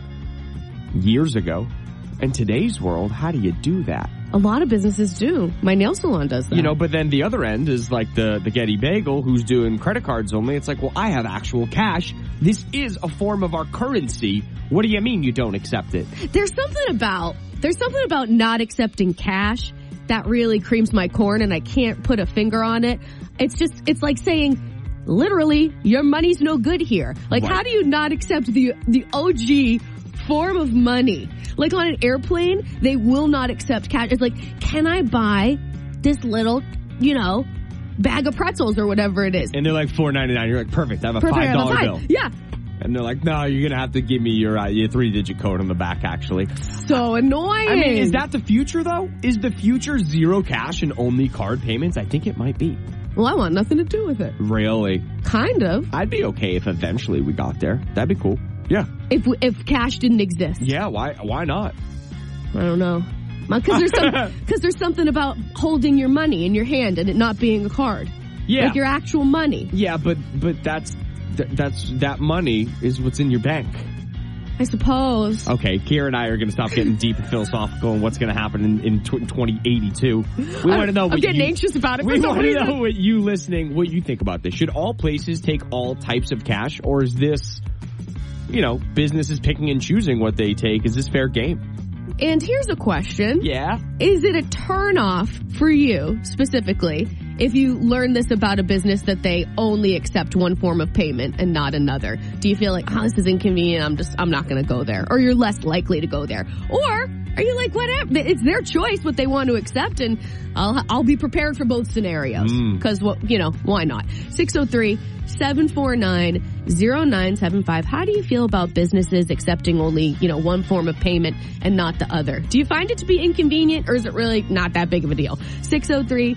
years ago. In today's world, how do you do that? A lot of businesses do. My nail salon does that. You know, but then the other end is like the, the Getty Bagel who's doing credit cards only. It's like, well, I have actual cash. This is a form of our currency. What do you mean you don't accept it? There's something about there's something about not accepting cash that really creams my corn, and I can't put a finger on it. It's just it's like saying, literally, your money's no good here. Like, Right. how do you not accept the the O G form of money? Like on an airplane, they will not accept cash. It's like, can I buy this little, you know, bag of pretzels or whatever it is? And they're like four ninety-nine. You're like, perfect. I have a Perfect, I five have a dollar five. bill. Yeah. And they're like, no, you're going to have to give me your, uh, your three-digit code on the back, actually. So annoying. I mean, is that the future, though? Is the future zero cash and only card payments? I think it might be. Well, I want nothing to do with it. Really? Kind of. I'd be okay if eventually we got there. That'd be cool. Yeah. If if cash didn't exist. Yeah, why Why not? I don't know. Because there's some, because there's something about holding your money in your hand and it not being a card. Yeah. Like your actual money. Yeah, but but that's th- that's that money is what's in your bank. I suppose. Okay, Kira and I are going to stop getting deep and philosophical and what's going to happen in, in tw- twenty eighty-two. We want to know. I'm what getting you, anxious about it. For We some want to reason. know what you listening, what you think about this. Should all places take all types of cash, or is this, you know, businesses picking and choosing what they take? Is this fair game? And here's a question. Yeah. Is it a turnoff for you specifically if you learn this about a business that they only accept one form of payment and not another? Do you feel like, oh, this is inconvenient, I'm just, I'm not going to go there? Or you're less likely to go there? Or Are you like, whatever? It's their choice what they want to accept, and I'll I'll be prepared for both scenarios. Because, mm. you know, why not? six oh three, seven four nine, oh nine seven five. How do you feel about businesses accepting only, you know, one form of payment and not the other? Do you find it to be inconvenient, or is it really not that big of a deal? six oh three,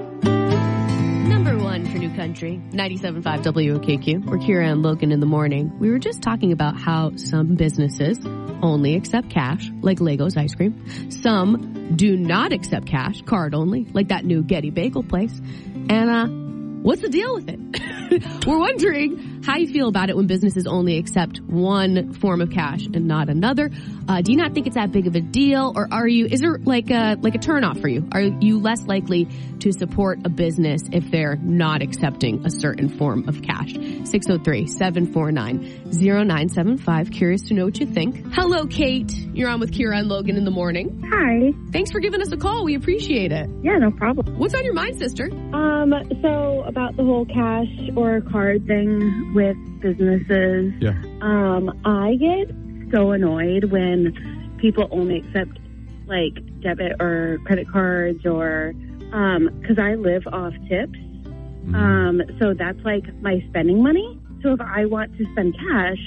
number one for New Country, ninety-seven point five W O K Q. We're Kira and Logan in the morning. We were just talking about how some businesses only accept cash, like Lego's ice cream. Some do not accept cash, card only, like that new Getty Bagel place. And, uh, what's the deal with it? We're wondering how you feel about it when businesses only accept one form of cash and not another. Uh, do you not think it's that big of a deal, or are you, is there like a, like a turnoff for you? Are you less likely to support a business if they're not accepting a certain form of cash? six oh three, seven four nine, oh nine seven five. Curious to know what you think. Hello, Kate. You're on with Kira and Logan in the morning. Hi. Thanks for giving us a call. We appreciate it. Yeah, no problem. What's on your mind, sister? Um, so about the whole cash or card thing with businesses. Yeah. Um, I get so annoyed when people only accept like debit or credit cards, or um, because I live off tips. Mm. Um, so that's like my spending money. So if I want to spend cash,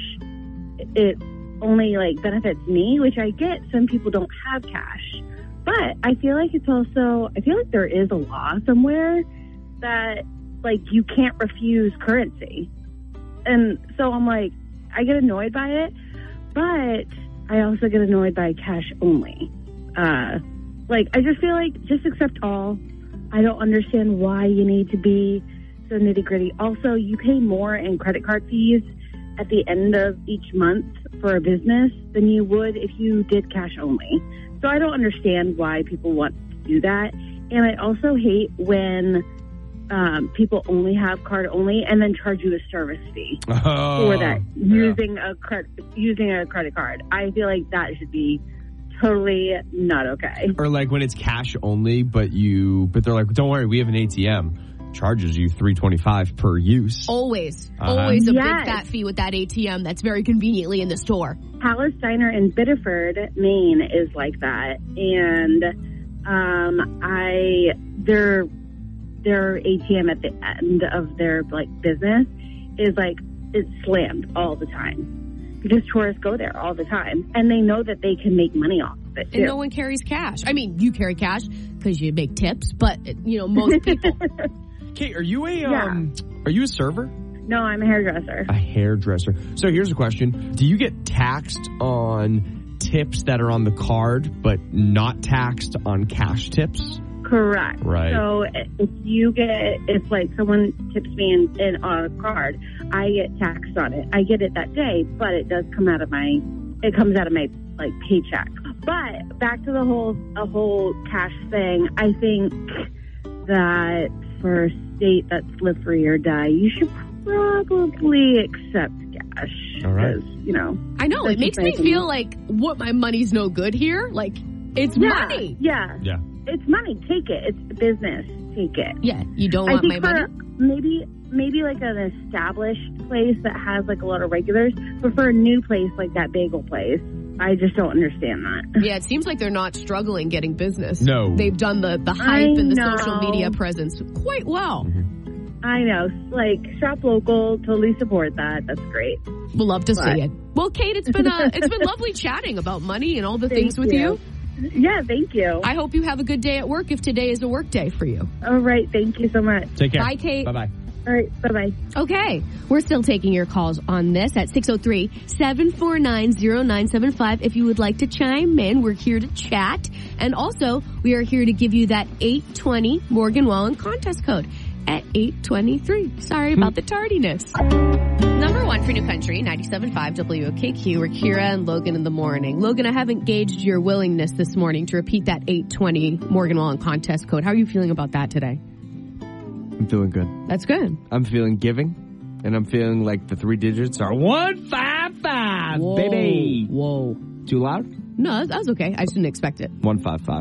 it only like benefits me, which I get. Some people don't have cash, but I feel like it's also, I feel like there is a law somewhere that like you can't refuse currency. And so I'm like, I get annoyed by it, but I also get annoyed by cash only. Uh, like, I just feel like just accept all. I don't understand why you need to be so nitty gritty. Also, you pay more in credit card fees at the end of each month for a business than you would if you did cash only. So I don't understand why people want to do that. And I also hate when um, people only have card only and then charge you a service fee oh, for that yeah. using a credit using a credit card. I feel like that should be totally not okay. Or like when it's cash only, but you, but they're like, don't worry, we have an A T M. Charges you three twenty-five per use. Always, uh-huh. always a yes. big fat fee with that A T M that's very conveniently in the store. Palace Diner in Biddeford, Maine is like that, and um, I their their A T M at the end of their like business is like it's slammed all the time because tourists go there all the time, and they know that they can make money off of it too. And no one carries cash. I mean, you carry cash because you make tips, but you know most people. Kate, are you a Yeah. um, are you a server? No, I'm a hairdresser. A hairdresser. So here's a question. Do you get taxed on tips that are on the card, but not taxed on cash tips? Correct. Right. So if you get, if like someone tips me in, in on a card, I get taxed on it. I get it that day, but it does come out of my, it comes out of my like paycheck. But back to the whole, a whole cash thing. I think that for a state that's live free or die, you should probably accept cash. All right. You know. I know, it makes me feel like, what, my money's no good here? Like, it's yeah, money. Yeah. Yeah. It's money. Take it. It's business. Take it. Yeah, you don't I want think my for money? Maybe, maybe like an established place that has like a lot of regulars, but for a new place like that bagel place, I just don't understand that. Yeah, it seems like they're not struggling getting business. No. They've done the, the I hype and the know. social media presence quite well. Mm-hmm. I know. Like, shop local, totally support that. That's great. We'll love to But- see it. Well, Kate, it's been uh, it's been lovely chatting about money and all the Thank things with you. you. Yeah, thank you. I hope you have a good day at work if today is a work day for you. All right. Thank you so much. Take care. Bye, Kate. Bye-bye. All right. Bye-bye. Okay, we're still taking your calls on this at six oh three, seven four nine, oh nine seven five. If you would like to chime in, we're here to chat. And also, we are here to give you that eight twenty Morgan Wallen contest code at eight twenty-three. Sorry about the tardiness. Number one for New Country, ninety-seven point five W O K Q. We're Kira and Logan in the morning. Logan, I haven't gauged your willingness this morning to repeat that eight twenty Morgan Wallen contest code. How are you feeling about that today? I'm feeling good. That's good. I'm feeling giving, and I'm feeling like the three digits are one five five, Whoa. baby. Whoa. Too loud? No, that was okay. I just didn't expect it. One five five.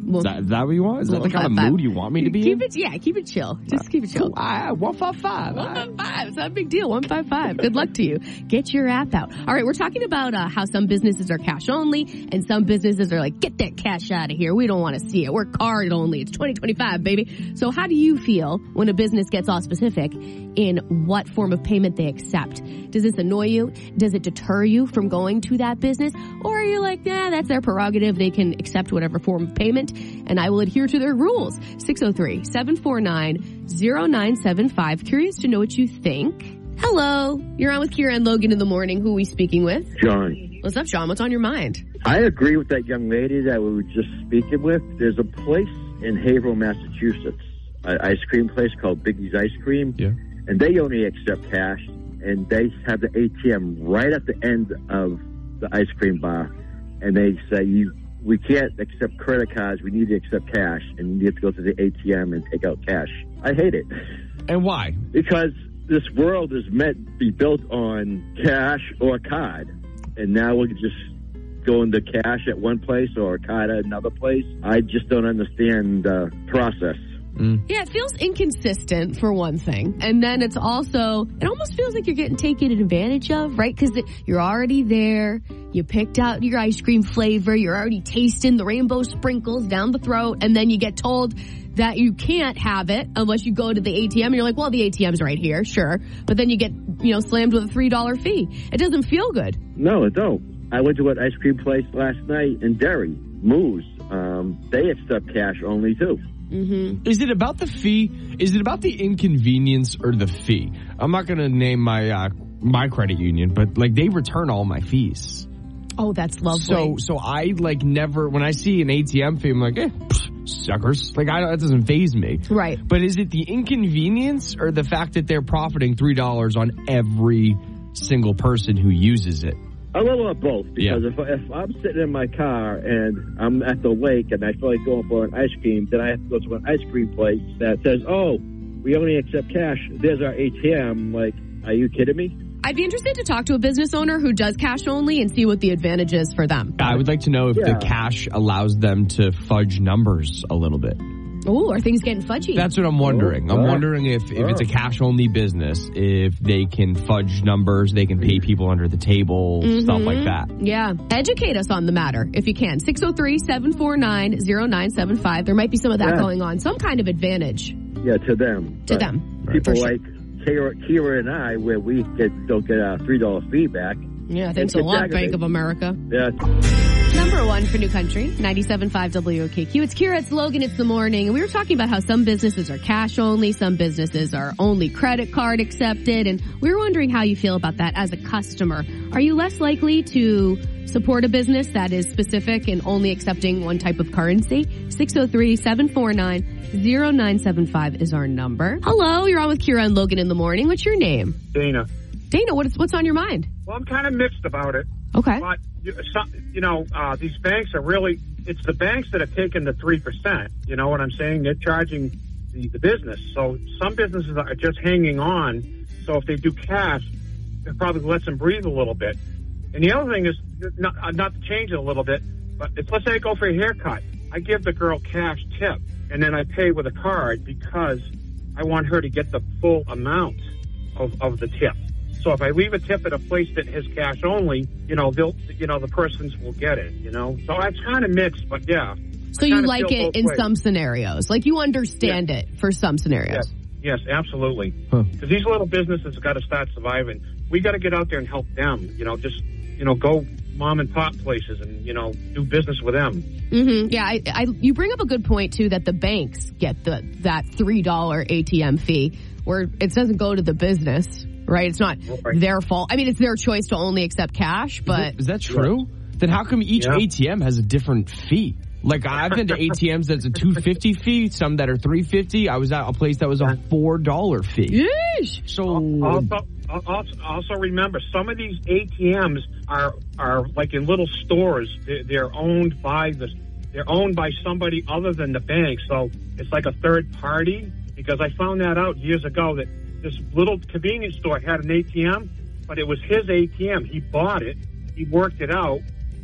Is that, is that what you want? Is that the kind of mood you want me to be keep in? it, yeah, keep it chill. Just keep it chill. I, one five five. one five five. It's not a big deal. one five five. Good luck to you. Get your app out. All right, we're talking about uh, how some businesses are cash only and some businesses are like, get that cash out of here. We don't want to see it. We're card only. It's twenty twenty-five, baby. So how do you feel when a business gets all specific in what form of payment they accept? Does this annoy you? Does it deter you from going to that business? Or are you like, nah, that's their prerogative. They can accept whatever form of payment and I will adhere to their rules. six oh three, seven four nine, oh nine seven five. Curious to know what you think. Hello. You're on with Kira and Logan in the morning. Who are we speaking with? John. What's up, John? What's on your mind? I agree with that young lady that we were just speaking with. There's a place in Haverhill, Massachusetts, an ice cream place called Biggie's Ice Cream. Yeah. And they only accept cash, and they have the A T M right at the end of the ice cream bar. And they say, you, we can't accept credit cards, we need to accept cash, and you have to go to the A T M and take out cash. I hate it. And why? Because this world is meant to be built on cash or card. And now we're just going to cash at one place or a card at another place. I just don't understand the process. Mm. Yeah, it feels inconsistent for one thing. And then it's also, it almost feels like you're getting taken advantage of, right? Because you're already there. You picked out your ice cream flavor. You're already tasting the rainbow sprinkles down the throat. And then you get told that you can't have it unless you go to the A T M. And you're like, well, the A T M's right here, sure. But then you get, you know, slammed with a three dollar fee. It doesn't feel good. No, it don't. I went to an ice cream place last night in Derry, Moose. Um, they accept cash only, too. Mm-hmm. Is it about the fee? Is it about the inconvenience or the fee? I'm not going to name my uh, my credit union, but like they return all my fees. Oh, that's lovely. So so I like never, when I see an A T M fee, I'm like, eh, pff, suckers. Like I, that doesn't faze me. Right. But is it the inconvenience or the fact that they're profiting three dollars on every single person who uses it? A little of both, because Yeah. if, if I'm sitting in my car and I'm at the lake and I feel like going for an ice cream, then I have to go to an ice cream place that says, oh, we only accept cash. There's our A T M. Like, are you kidding me? I'd be interested to talk to a business owner who does cash only and see what the advantage is for them. I would like to know if Yeah. the cash allows them to fudge numbers a little bit. Ooh, are things getting fudgy? That's what I'm wondering. Oh, I'm wow. wondering if, if it's a cash-only business, if they can fudge numbers, they can pay people under the table, stuff like that. Yeah. Educate us on the matter if you can. six oh three, seven four nine, oh nine seven five. There might be some of that Yeah. going on. Some kind of advantage Yeah, to them. to But them. People For sure. like Kira, Kira and I, where we get, don't get a three dollar fee back. Yeah, thanks It's a lot, aggravating. Bank of America. Yeah. Number one for New Country, ninety-seven point five W O K Q. It's Kira, it's Logan, it's the morning. And we were talking about how some businesses are cash only, some businesses are only credit card accepted. And we were wondering how you feel about that as a customer. Are you less likely to support a business that is specific and only accepting one type of currency? six oh three, seven four nine, oh nine seven five is our number. Hello, you're on with Kira and Logan in the morning. What's your name? Dana. Dana, what is, what's on your mind? Well, I'm kind of mixed about it. Okay. But, you, some, you know, uh, these banks are really, it's the banks that have taken the three percent. You know what I'm saying? They're charging the, the business. So some businesses are just hanging on. So if they do cash, it probably lets them breathe a little bit. And the other thing is, not, uh, not to change it a little bit, but if, let's say I go for a haircut. I give the girl cash tip, and then I pay with a card because I want her to get the full amount of, of the tip. So if I leave a tip at a place that has cash only, you know, they'll, you know, the persons will get it, you know. So it's kind of mixed, but yeah. So I you kinda like feel it both in ways. some scenarios. Like you understand it for some scenarios. Yes, yes, absolutely. Because these little businesses have got to start surviving. We got to get out there and help them, you know, just, you know, go mom and pop places and, you know, do business with them. Mm-hmm. Yeah, I, I, you bring up a good point, too, that the banks get the that three dollar A T M fee where it doesn't go to the business, right? It's not Right. their fault. I mean, it's their choice to only accept cash, but... Is that true? Then how come each Yeah. A T M has a different fee? Like I've been to A T Ms that's a two fifty fee, some that are three fifty. I was at a place that was a four dollar fee. Yeesh. So Also, also, also remember, some of these A T Ms are are like in little stores. They're, they're owned by the, they're owned by somebody other than the bank. So it's like a third party. Because I found that out years ago that this little convenience store had an A T M, but it was his A T M. He bought it, he worked it out,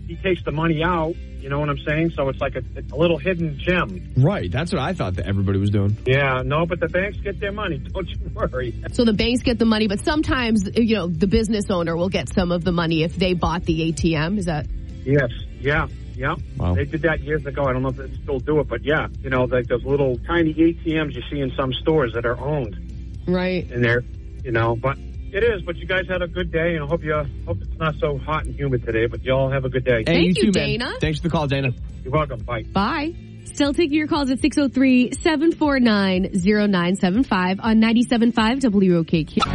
he takes the money out. You know what I'm saying? So it's like a, a little hidden gem. Right. That's what I thought that everybody was doing. Yeah, no, but the banks get their money. Don't you worry. So the banks get the money, but sometimes, you know, the business owner will get some of the money if they bought the A T M. Is that? Yes. Yeah. Yeah. Wow. They did that years ago. I don't know if they still do it, but yeah. You know, like those little tiny A T Ms you see in some stores that are owned. Right. And they're, you know, but it is. But you guys had a good day, and I hope you hope it's not so hot and humid today. But y'all have a good day. Hey, Thank you you, too, man. Dana. Thanks for the call, Dana. You're welcome. Bye. Bye. Still taking your calls at six oh three, seven four nine, oh nine seven five on ninety-seven point five W O K Q.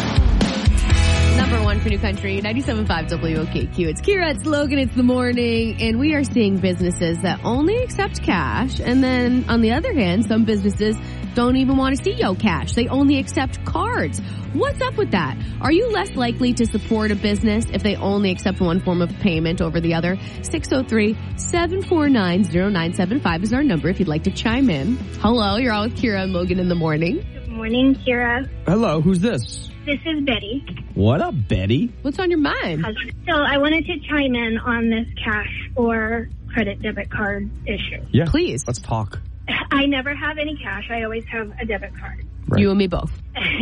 Number one for New Country, ninety-seven point five W O K Q. It's Kira, it's Logan, it's the morning, and we are seeing businesses that only accept cash. And then, on the other hand, some businesses don't even want to see yo cash. They only accept cards. What's up with that? Are you less likely to support a business if they only accept one form of payment over the other? six oh three, seven four nine, oh nine seven five is our number if you'd like to chime in. Hello, you're on with Kira and Logan in the morning. Good morning, Kira. Hello, who's this? This is Betty. What up, Betty? What's on your mind? So I wanted to chime in on this cash or credit debit card issue. Yeah. Please. Let's talk. I never have any cash. I always have a debit card. Right. You and me both.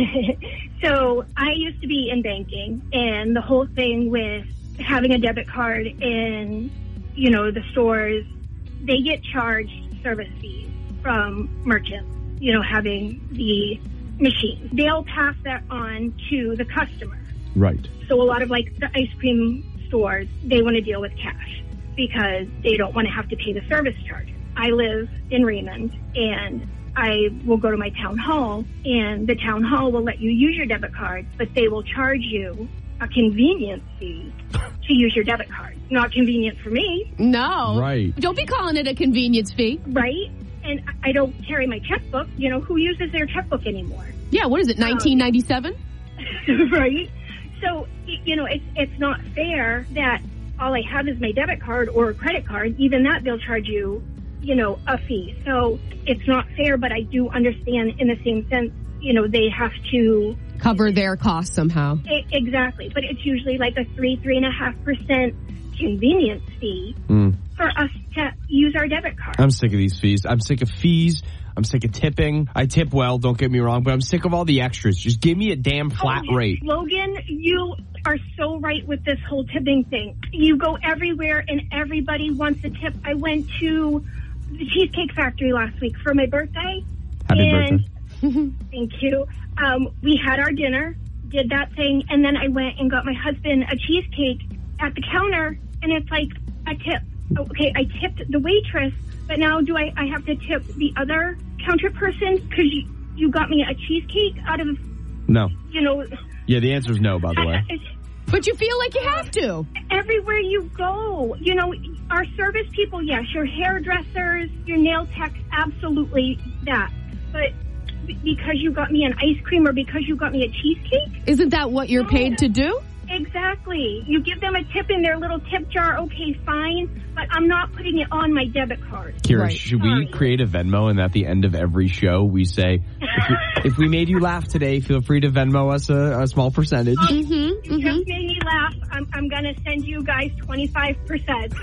So I used to be in banking, and the whole thing with having a debit card in, you know, the stores, they get charged service fees from merchants, you know, having the machine. They'll pass that on to the customer. Right. So a lot of like the ice cream stores, they want to deal with cash because they don't want to have to pay the service charges. I live in Raymond, and I will go to my town hall, and the town hall will let you use your debit card, but they will charge you a convenience fee to use your debit card. Not convenient for me. No. Right. Don't be calling it a convenience fee. Right? And I don't carry my checkbook. You know, who uses their checkbook anymore? Yeah, what is it, nineteen ninety-seven? Um, right? So, you know, it's, it's not fair that all I have is my debit card or a credit card. Even that, they'll charge you, you know, a fee. So it's not fair, but I do understand in the same sense, you know, they have to cover their costs somehow. I, exactly. But it's usually like a three, three and a half percent convenience fee Mm. for us to use our debit card. I'm sick of these fees. I'm sick of fees. I'm sick of tipping. I tip well, don't get me wrong, but I'm sick of all the extras. Just give me a damn flat Oh, rate. Logan, you are so right with this whole tipping thing. You go everywhere and everybody wants a tip. I went to the Cheesecake Factory last week for my birthday. Happy and birthday. Thank you. Um, we had our dinner, did that thing, and then I went and got my husband a cheesecake at the counter, and it's like a tip. Okay, I tipped the waitress, but now do I, I have to tip the other counter person because you, you got me a cheesecake out of, No. you know... Yeah, the answer is no, by the way. But you feel like you have to. Everywhere you go, you know, our service people, yes, your hairdressers, your nail techs, absolutely that. But b- because you got me an ice cream or because you got me a cheesecake? Isn't that what you're No. paid to do? Exactly. You give them a tip in their little tip jar, okay, fine, but I'm not putting it on my debit card. Kira, Right. should we create a Venmo and at the end of every show we say, if we, if we made you laugh today, feel free to Venmo us a, a small percentage. Mm-hmm, You just made me laugh. I'm, I'm going to send you guys twenty-five percent.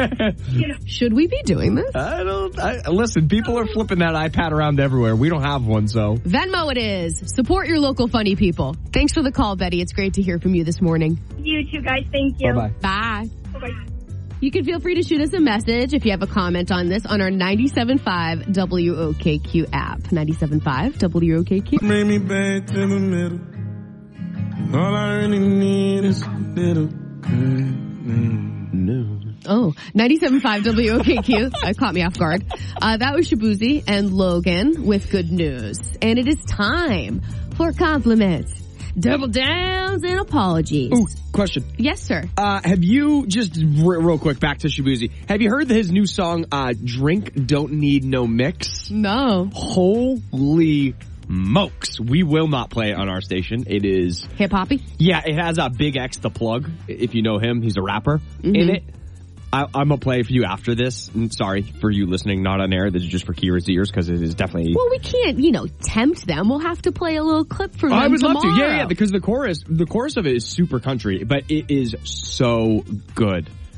You know, Should we be doing this? I don't, I, listen, people are flipping that iPad around everywhere. We don't have one, so. Venmo it is. Support your local funny people. Thanks for the call, Betty. It's great to hear from you this morning. you two guys, thank you. Bye-bye. Bye. Bye-bye. You can feel free to shoot us a message if you have a comment on this on our ninety-seven point five W O K Q app. ninety-seven point five W O K Q. Bring me back to the middle. All I really need is a little No. Oh, ninety-seven point five W O K Q. That caught me off guard. Uh, that was Shabuzi and Logan with good news. And it is time for compliments, double downs, and apologies. Ooh, question. Yes, sir. Uh, have you, just r- real quick, back to Shabuzi, have you heard his new song, uh, Drink Don't Need No Mix? No. Holy smokes. We will not play it on our station. It is... Hip hoppy? Yeah, it has a uh, Big X the Plug, if you know him. He's a rapper Mm-hmm. in it. I, I'm going to play it for you after this. And sorry for you listening, not on air. This is just for Kira's ears because it is definitely... Well, we can't, you know, tempt them. We'll have to play a little clip from Oh, them I would tomorrow. love to. Yeah, yeah, because the chorus, the chorus of it is super country, but it is so good.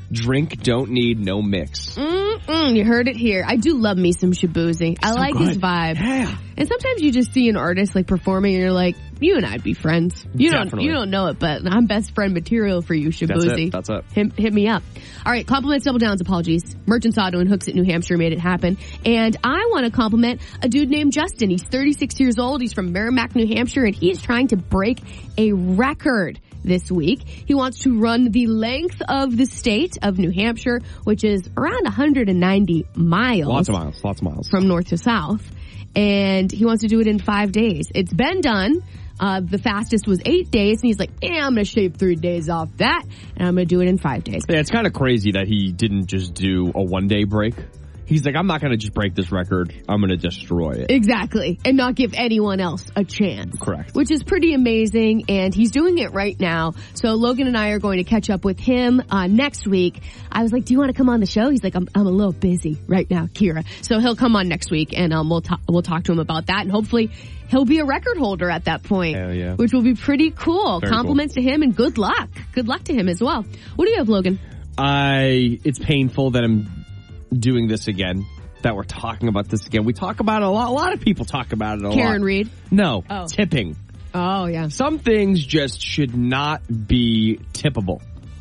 Drink don't need no mix. Mm-mm, you heard it here. I do love me some Shabuzi. I So like good. his vibe. Yeah. And sometimes you just see an artist like performing and you're like, you and I'd be friends. You don't Definitely. you don't know it, but I'm best friend material for you, Shabuzi. That's it. That's it. Hit, hit me up. All right, compliments, double downs, apologies. Merchants Auto in Hooksett, New Hampshire made it happen. And I want to compliment a dude named Justin. He's thirty-six years old. He's from Merrimack, New Hampshire, and he's trying to break a record this week. He wants to run the length of the state of New Hampshire, which is around one hundred ninety miles. Lots of miles. Lots of miles. From north to south. And he wants to do it in five days. It's been done. Uh, the fastest was eight days, and he's like, eh, I'm going to shave three days off that, and I'm going to do it in five days. Yeah, it's kind of crazy that he didn't just do a one-day break. He's like, I'm not going to just break this record. I'm going to destroy it. Exactly. And not give anyone else a chance. Correct. Which is pretty amazing, and he's doing it right now. So Logan and I are going to catch up with him uh, next week. I was like, do you want to come on the show? He's like, I'm, I'm a little busy right now, Kira. So he'll come on next week, and um, we'll, ta- we'll talk to him about that, and hopefully he'll be a record holder at that point. Hell yeah. Which will be pretty cool. Very Compliments to him, and good luck. Good luck to him as well. What do you have, Logan? I, it's painful that I'm doing this again, that we're talking about this again. We talk about it a lot. A lot of people talk about it a lot. Karen Reed? No, Oh. tipping. Oh, yeah. Some things just should not be tippable.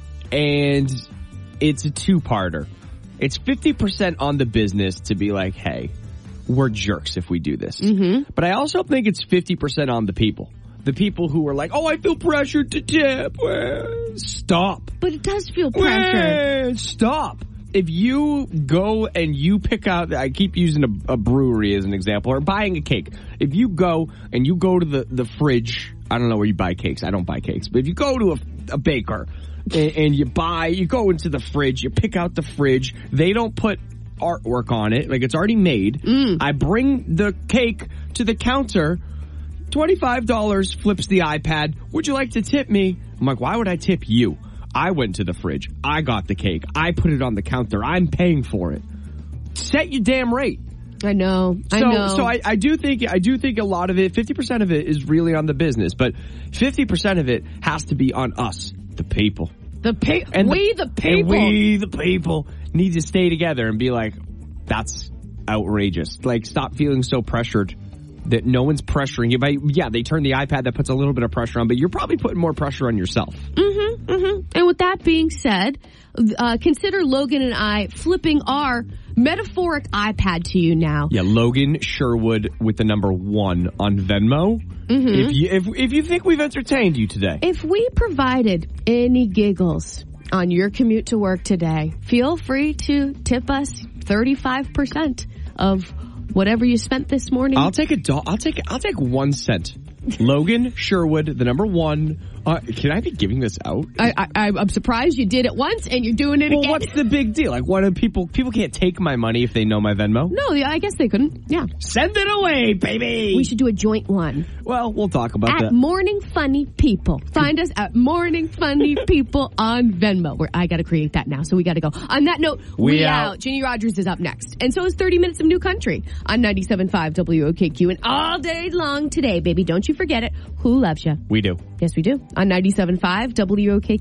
And it's a two-parter. It's fifty percent on the business to be like, hey, we're jerks if we do this. Mm-hmm. But I also think it's fifty percent on the people. The people who are like, oh, I feel pressured to tip. Well, stop. But it does feel pressure. Well, stop. If you go and you pick out, I keep using a, a brewery as an example, or buying a cake. If you go and you go to the, the fridge, I don't know where you buy cakes. I don't buy cakes. But if you go to a, a baker and, and you buy, you go into the fridge, you pick out the fridge. They don't put artwork on it. Like, it's already made. Mm. I bring the cake to the counter. twenty-five dollars flips the iPad. Would you like to tip me? I'm like, why would I tip you? I went to the fridge. I got the cake. I put it on the counter. I'm paying for it. Set your damn rate. I know. I so, know. So I, I do think I do think a lot of it, fifty percent of it is really on the business, but fifty percent of it has to be on us, the people. The pe- And we the people. And we the people need to stay together and be like, that's outrageous. Like, stop feeling so pressured that no one's pressuring you. But yeah, they turn the iPad, that puts a little bit of pressure on, but you're probably putting more pressure on yourself. Mm-hmm, mm-hmm. And with that being said, uh, consider Logan and I flipping our metaphoric iPad to you now. Yeah, Logan Sherwood with the number one on Venmo. Mm-hmm. If you if if you think we've entertained you today, If we provided any giggles on your commute to work today, feel free to tip us thirty-five percent of whatever you spent this morning. I'll take a do- I'll take I'll take one cent. Logan Sherwood, the number one. Uh, can I be giving this out? I, I, I'm surprised you did it once and you're doing it Well, again. what's the big deal? Like, what do people people can't take my money if they know my Venmo? No, yeah, I guess they couldn't. Yeah. Send it away, baby. We should do a joint one. Well, we'll talk about At that. Morning Funny People. Find us at Morning Funny People on Venmo. Where I got to create that now, so we got to go. On that note, we, We out. out. Ginny Rogers is up next. And so is thirty minutes of New Country on ninety-seven point five W O K Q. And all day long today, baby, don't you forget it. Who loves you? We do. Yes, we do. On ninety-seven point five W O K Q.